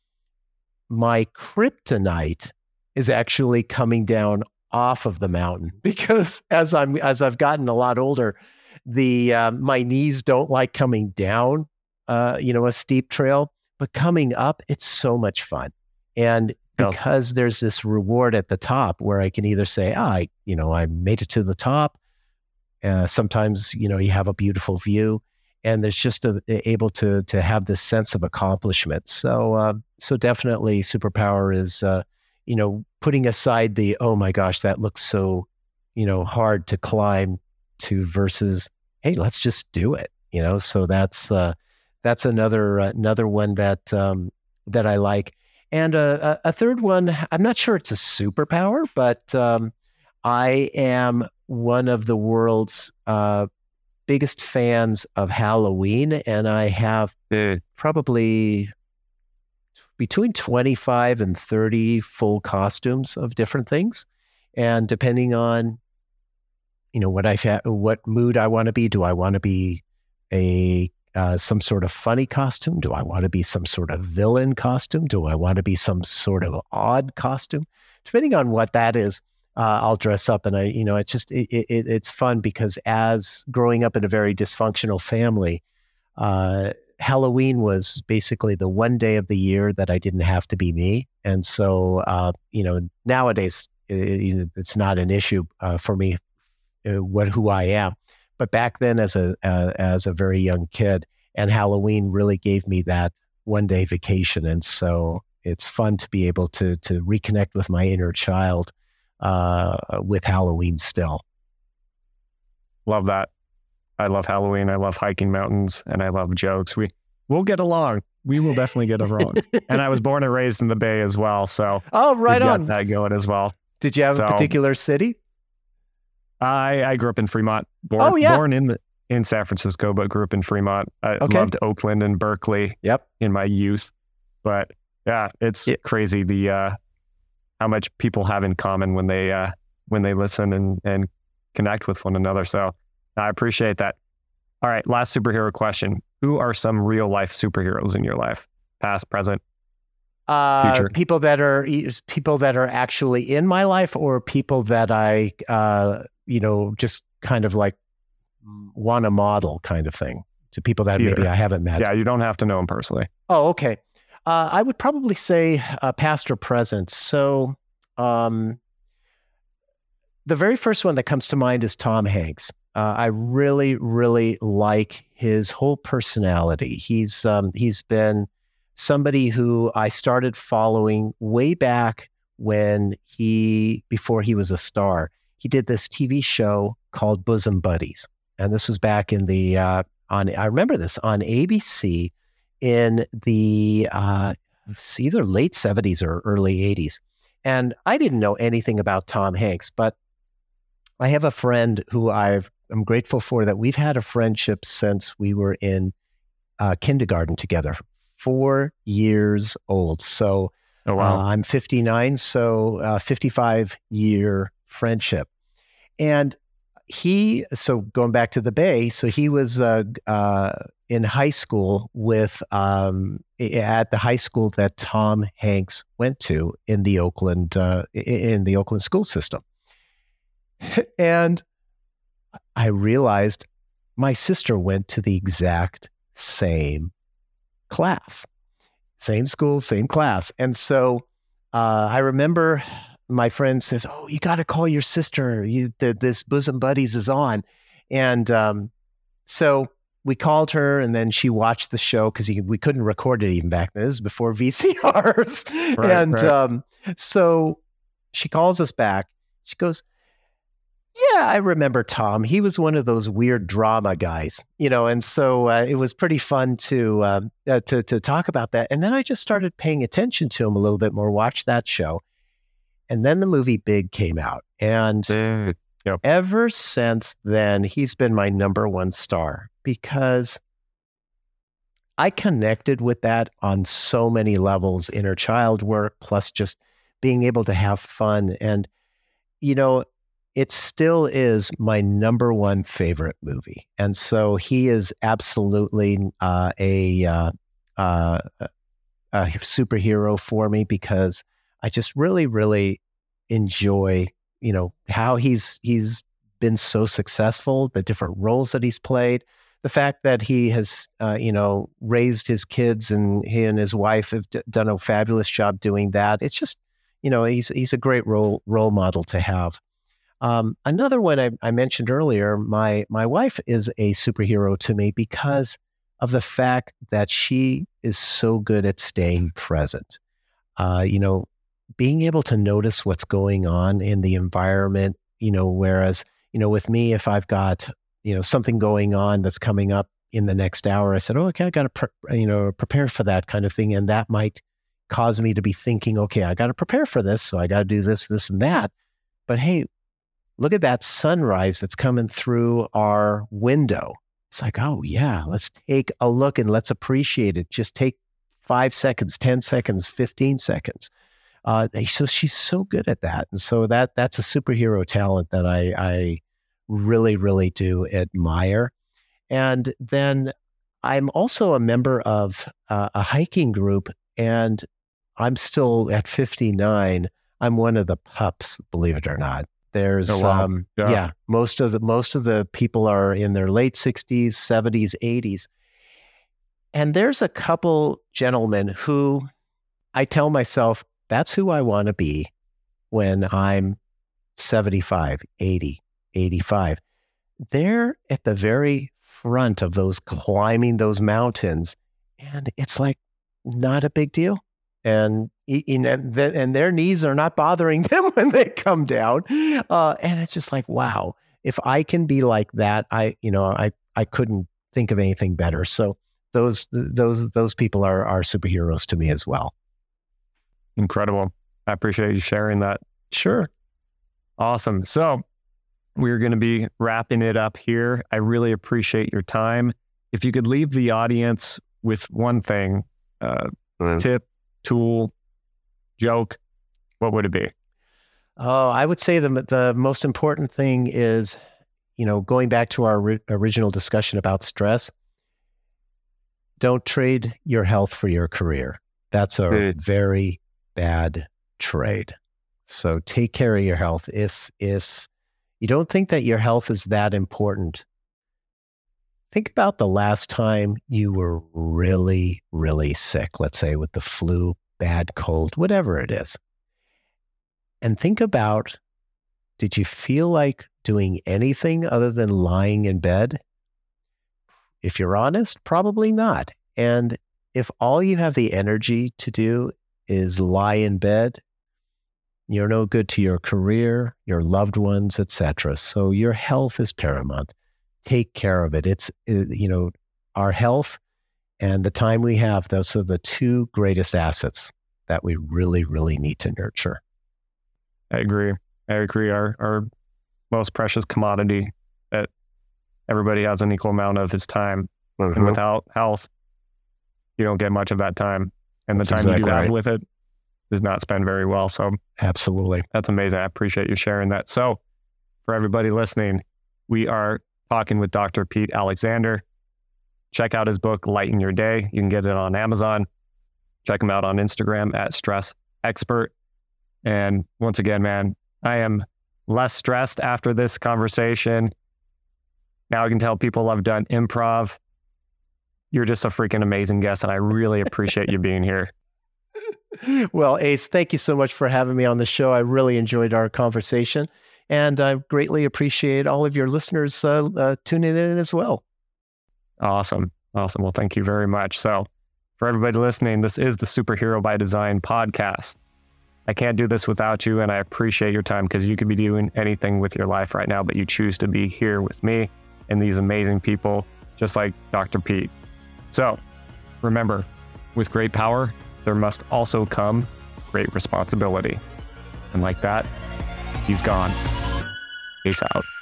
my kryptonite is actually coming down off of the mountain, because as I'm, as I've gotten a lot older, the, uh, my knees don't like coming down, uh, you know, a steep trail, but coming up, it's so much fun. And because oh. there's this reward at the top where I can either say, ah, I, you know, I made it to the top. Uh, sometimes, you know, you have a beautiful view, and there's just a, able to to have this sense of accomplishment. So, uh, so definitely, superpower is, uh, you know, putting aside the, oh my gosh, that looks so, you know, hard to climb, to versus, hey, let's just do it. You know, so that's uh, that's another uh, another one that um, that I like. And a, a third one, I'm not sure it's a superpower, but um, I am one of the world's uh, biggest fans of Halloween, and I have mm. probably between twenty-five and thirty full costumes of different things. And depending on, you know, what I ha- what mood I want to be. Do I want to be a uh, some sort of funny costume? Do I want to be some sort of villain costume? Do I want to be some sort of odd costume? Depending on what that is, uh, I'll dress up. And I, you know, it's just it, it, it's fun because as growing up in a very dysfunctional family, uh, Halloween was basically the one day of the year that I didn't have to be me. And so, uh, you know, nowadays it, it's not an issue uh, for me uh, what who I am. But back then, as a uh, as a very young kid, and Halloween really gave me that one day vacation, and so it's fun to be able to to reconnect with my inner child uh, with Halloween still. Love that. I love Halloween. I love hiking mountains, and I love jokes. We we'll get along. We will definitely get along. And I was born and raised in the Bay as well, so oh, right we've on. got that going as well. Did you have so, a particular city? I I grew up in Fremont. Born, oh yeah, born in in San Francisco, but grew up in Fremont. I okay. loved Oakland and Berkeley. Yep. In my youth, but yeah, it's yeah. crazy the uh, how much people have in common when they uh, when they listen and and connect with one another. So I appreciate that. All right, last superhero question: who are some real life superheroes in your life, past, present, uh, future? People that are people that are actually in my life, or people that I, uh, you know, just kind of like want to model, kind of thing, to people that Either. maybe I haven't met. Yeah, you don't have to know them personally. Oh, okay. Uh, I would probably say uh, past or present. So, um, the very first one that comes to mind is Tom Hanks. Uh, I really, really like his whole personality. He's um, he's been somebody who I started following way back when he, before he was a star. He did this T V show called Bosom Buddies, and this was back in the uh, on. I remember this on A B C in the uh, it's either late seventies or early eighties, and I didn't know anything about Tom Hanks, but I have a friend who I've I'm grateful for that we've had a friendship since we were in uh, kindergarten together, four years old. So oh, wow. uh, I'm fifty-nine, so uh, fifty-five year friendship. And he, so going back to the Bay, so he was uh, uh, in high school with, um, at the high school that Tom Hanks went to in the Oakland, uh, in the Oakland school system. And I realized my sister went to the exact same class, same school, same class. And so uh, I remember my friend says, "Oh, you got to call your sister. You, the, this Bosom Buddies is on." And um, so we called her, and then she watched the show because we couldn't record it even back then. This is before V C Rs. Right, and right. Um, so she calls us back. She goes, "Yeah, I remember Tom. He was one of those weird drama guys, you know." And so uh, it was pretty fun to, um, uh, to to talk about that. And then I just started paying attention to him a little bit more, watched that show. And then the movie Big came out. And Dude. Yep. ever since then, he's been my number one star because I connected with that on so many levels, inner child work, plus just being able to have fun. And, you know, it still is my number one favorite movie. And so he is absolutely uh, a, uh, uh, a superhero for me because I just really, really enjoy, you know, how he's he's been so successful, the different roles that he's played, the fact that he has, uh, you know, raised his kids, and he and his wife have d- done a fabulous job doing that. It's just, you know, he's he's a great role role model to have. Um, another one I, I mentioned earlier, my my wife is a superhero to me because of the fact that she is so good at staying present. Uh, you know, being able to notice what's going on in the environment, you know, whereas, you know, with me, if I've got, you know, something going on that's coming up in the next hour, I said, oh, okay, I got to, pre- you know, prepare for that kind of thing. And that might cause me to be thinking, okay, I got to prepare for this. So I got to do this, this, and that. But hey, look at that sunrise that's coming through our window. It's like, oh yeah, let's take a look and let's appreciate it. Just take five seconds, ten seconds, fifteen seconds. Uh, so she's so good at that. And so that that's a superhero talent that I, I really, really do admire. And then I'm also a member of uh, a hiking group, and I'm still at fifty-nine. I'm one of the pups, believe it or not. There's, oh, wow. um, yeah. yeah, most of the most of the people are in their late sixties, seventies, eighties. And there's a couple gentlemen who I tell myself, that's who I want to be when I'm seventy-five, eighty, eighty-five. They're at the very front of those climbing those mountains, and it's like not a big deal. And and their knees are not bothering them when they come down. Uh, and it's just like, wow, if I can be like that, I, you know, I, I couldn't think of anything better. So those, those, those people are, are superheroes to me as well. Incredible. I appreciate you sharing that. Sure. Awesome. So we're going to be wrapping it up here. I really appreciate your time. If you could leave the audience with one thing, uh, mm. tip, tool, joke, what would it be? Oh, I would say the the most important thing is, you know, going back to our ri- original discussion about stress, don't trade your health for your career. That's a mm. very bad trade. So take care of your health. If if you don't think that your health is that important, think about the last time you were really, really sick, let's say with the flu, bad cold, whatever it is. And think about, did you feel like doing anything other than lying in bed? If you're honest, probably not. And if all you have the energy to do is lie in bed, you're no good to your career, your loved ones, et cetera. So your health is paramount. Take care of it. It's, you know, our health and the time we have, those are the two greatest assets that we really, really need to nurture. I agree. I agree. Our, our most precious commodity that everybody has an equal amount of is time. Mm-hmm. And without health, you don't get much of that time. And that's the time exactly you do have right. with it is not spent very well. So absolutely. That's amazing. I appreciate you sharing that. So for everybody listening, we are talking with Doctor Pete Alexander. Check out his book, Lighten Your Day. You can get it on Amazon. Check him out on Instagram at Stress Expert. And once again, man, I am less stressed after this conversation. Now I can tell people I've done improv. You're just a freaking amazing guest, and I really appreciate you being here. Well, Ace, thank you so much for having me on the show. I really enjoyed our conversation, and I greatly appreciate all of your listeners uh, uh, tuning in as well. Awesome. Awesome. Well, thank you very much. So for everybody listening, this is the Superhero by Design podcast. I can't do this without you, and I appreciate your time because you could be doing anything with your life right now, but you choose to be here with me and these amazing people, just like Doctor Pete. So remember, with great power, there must also come great responsibility. And like that, he's gone. Peace out.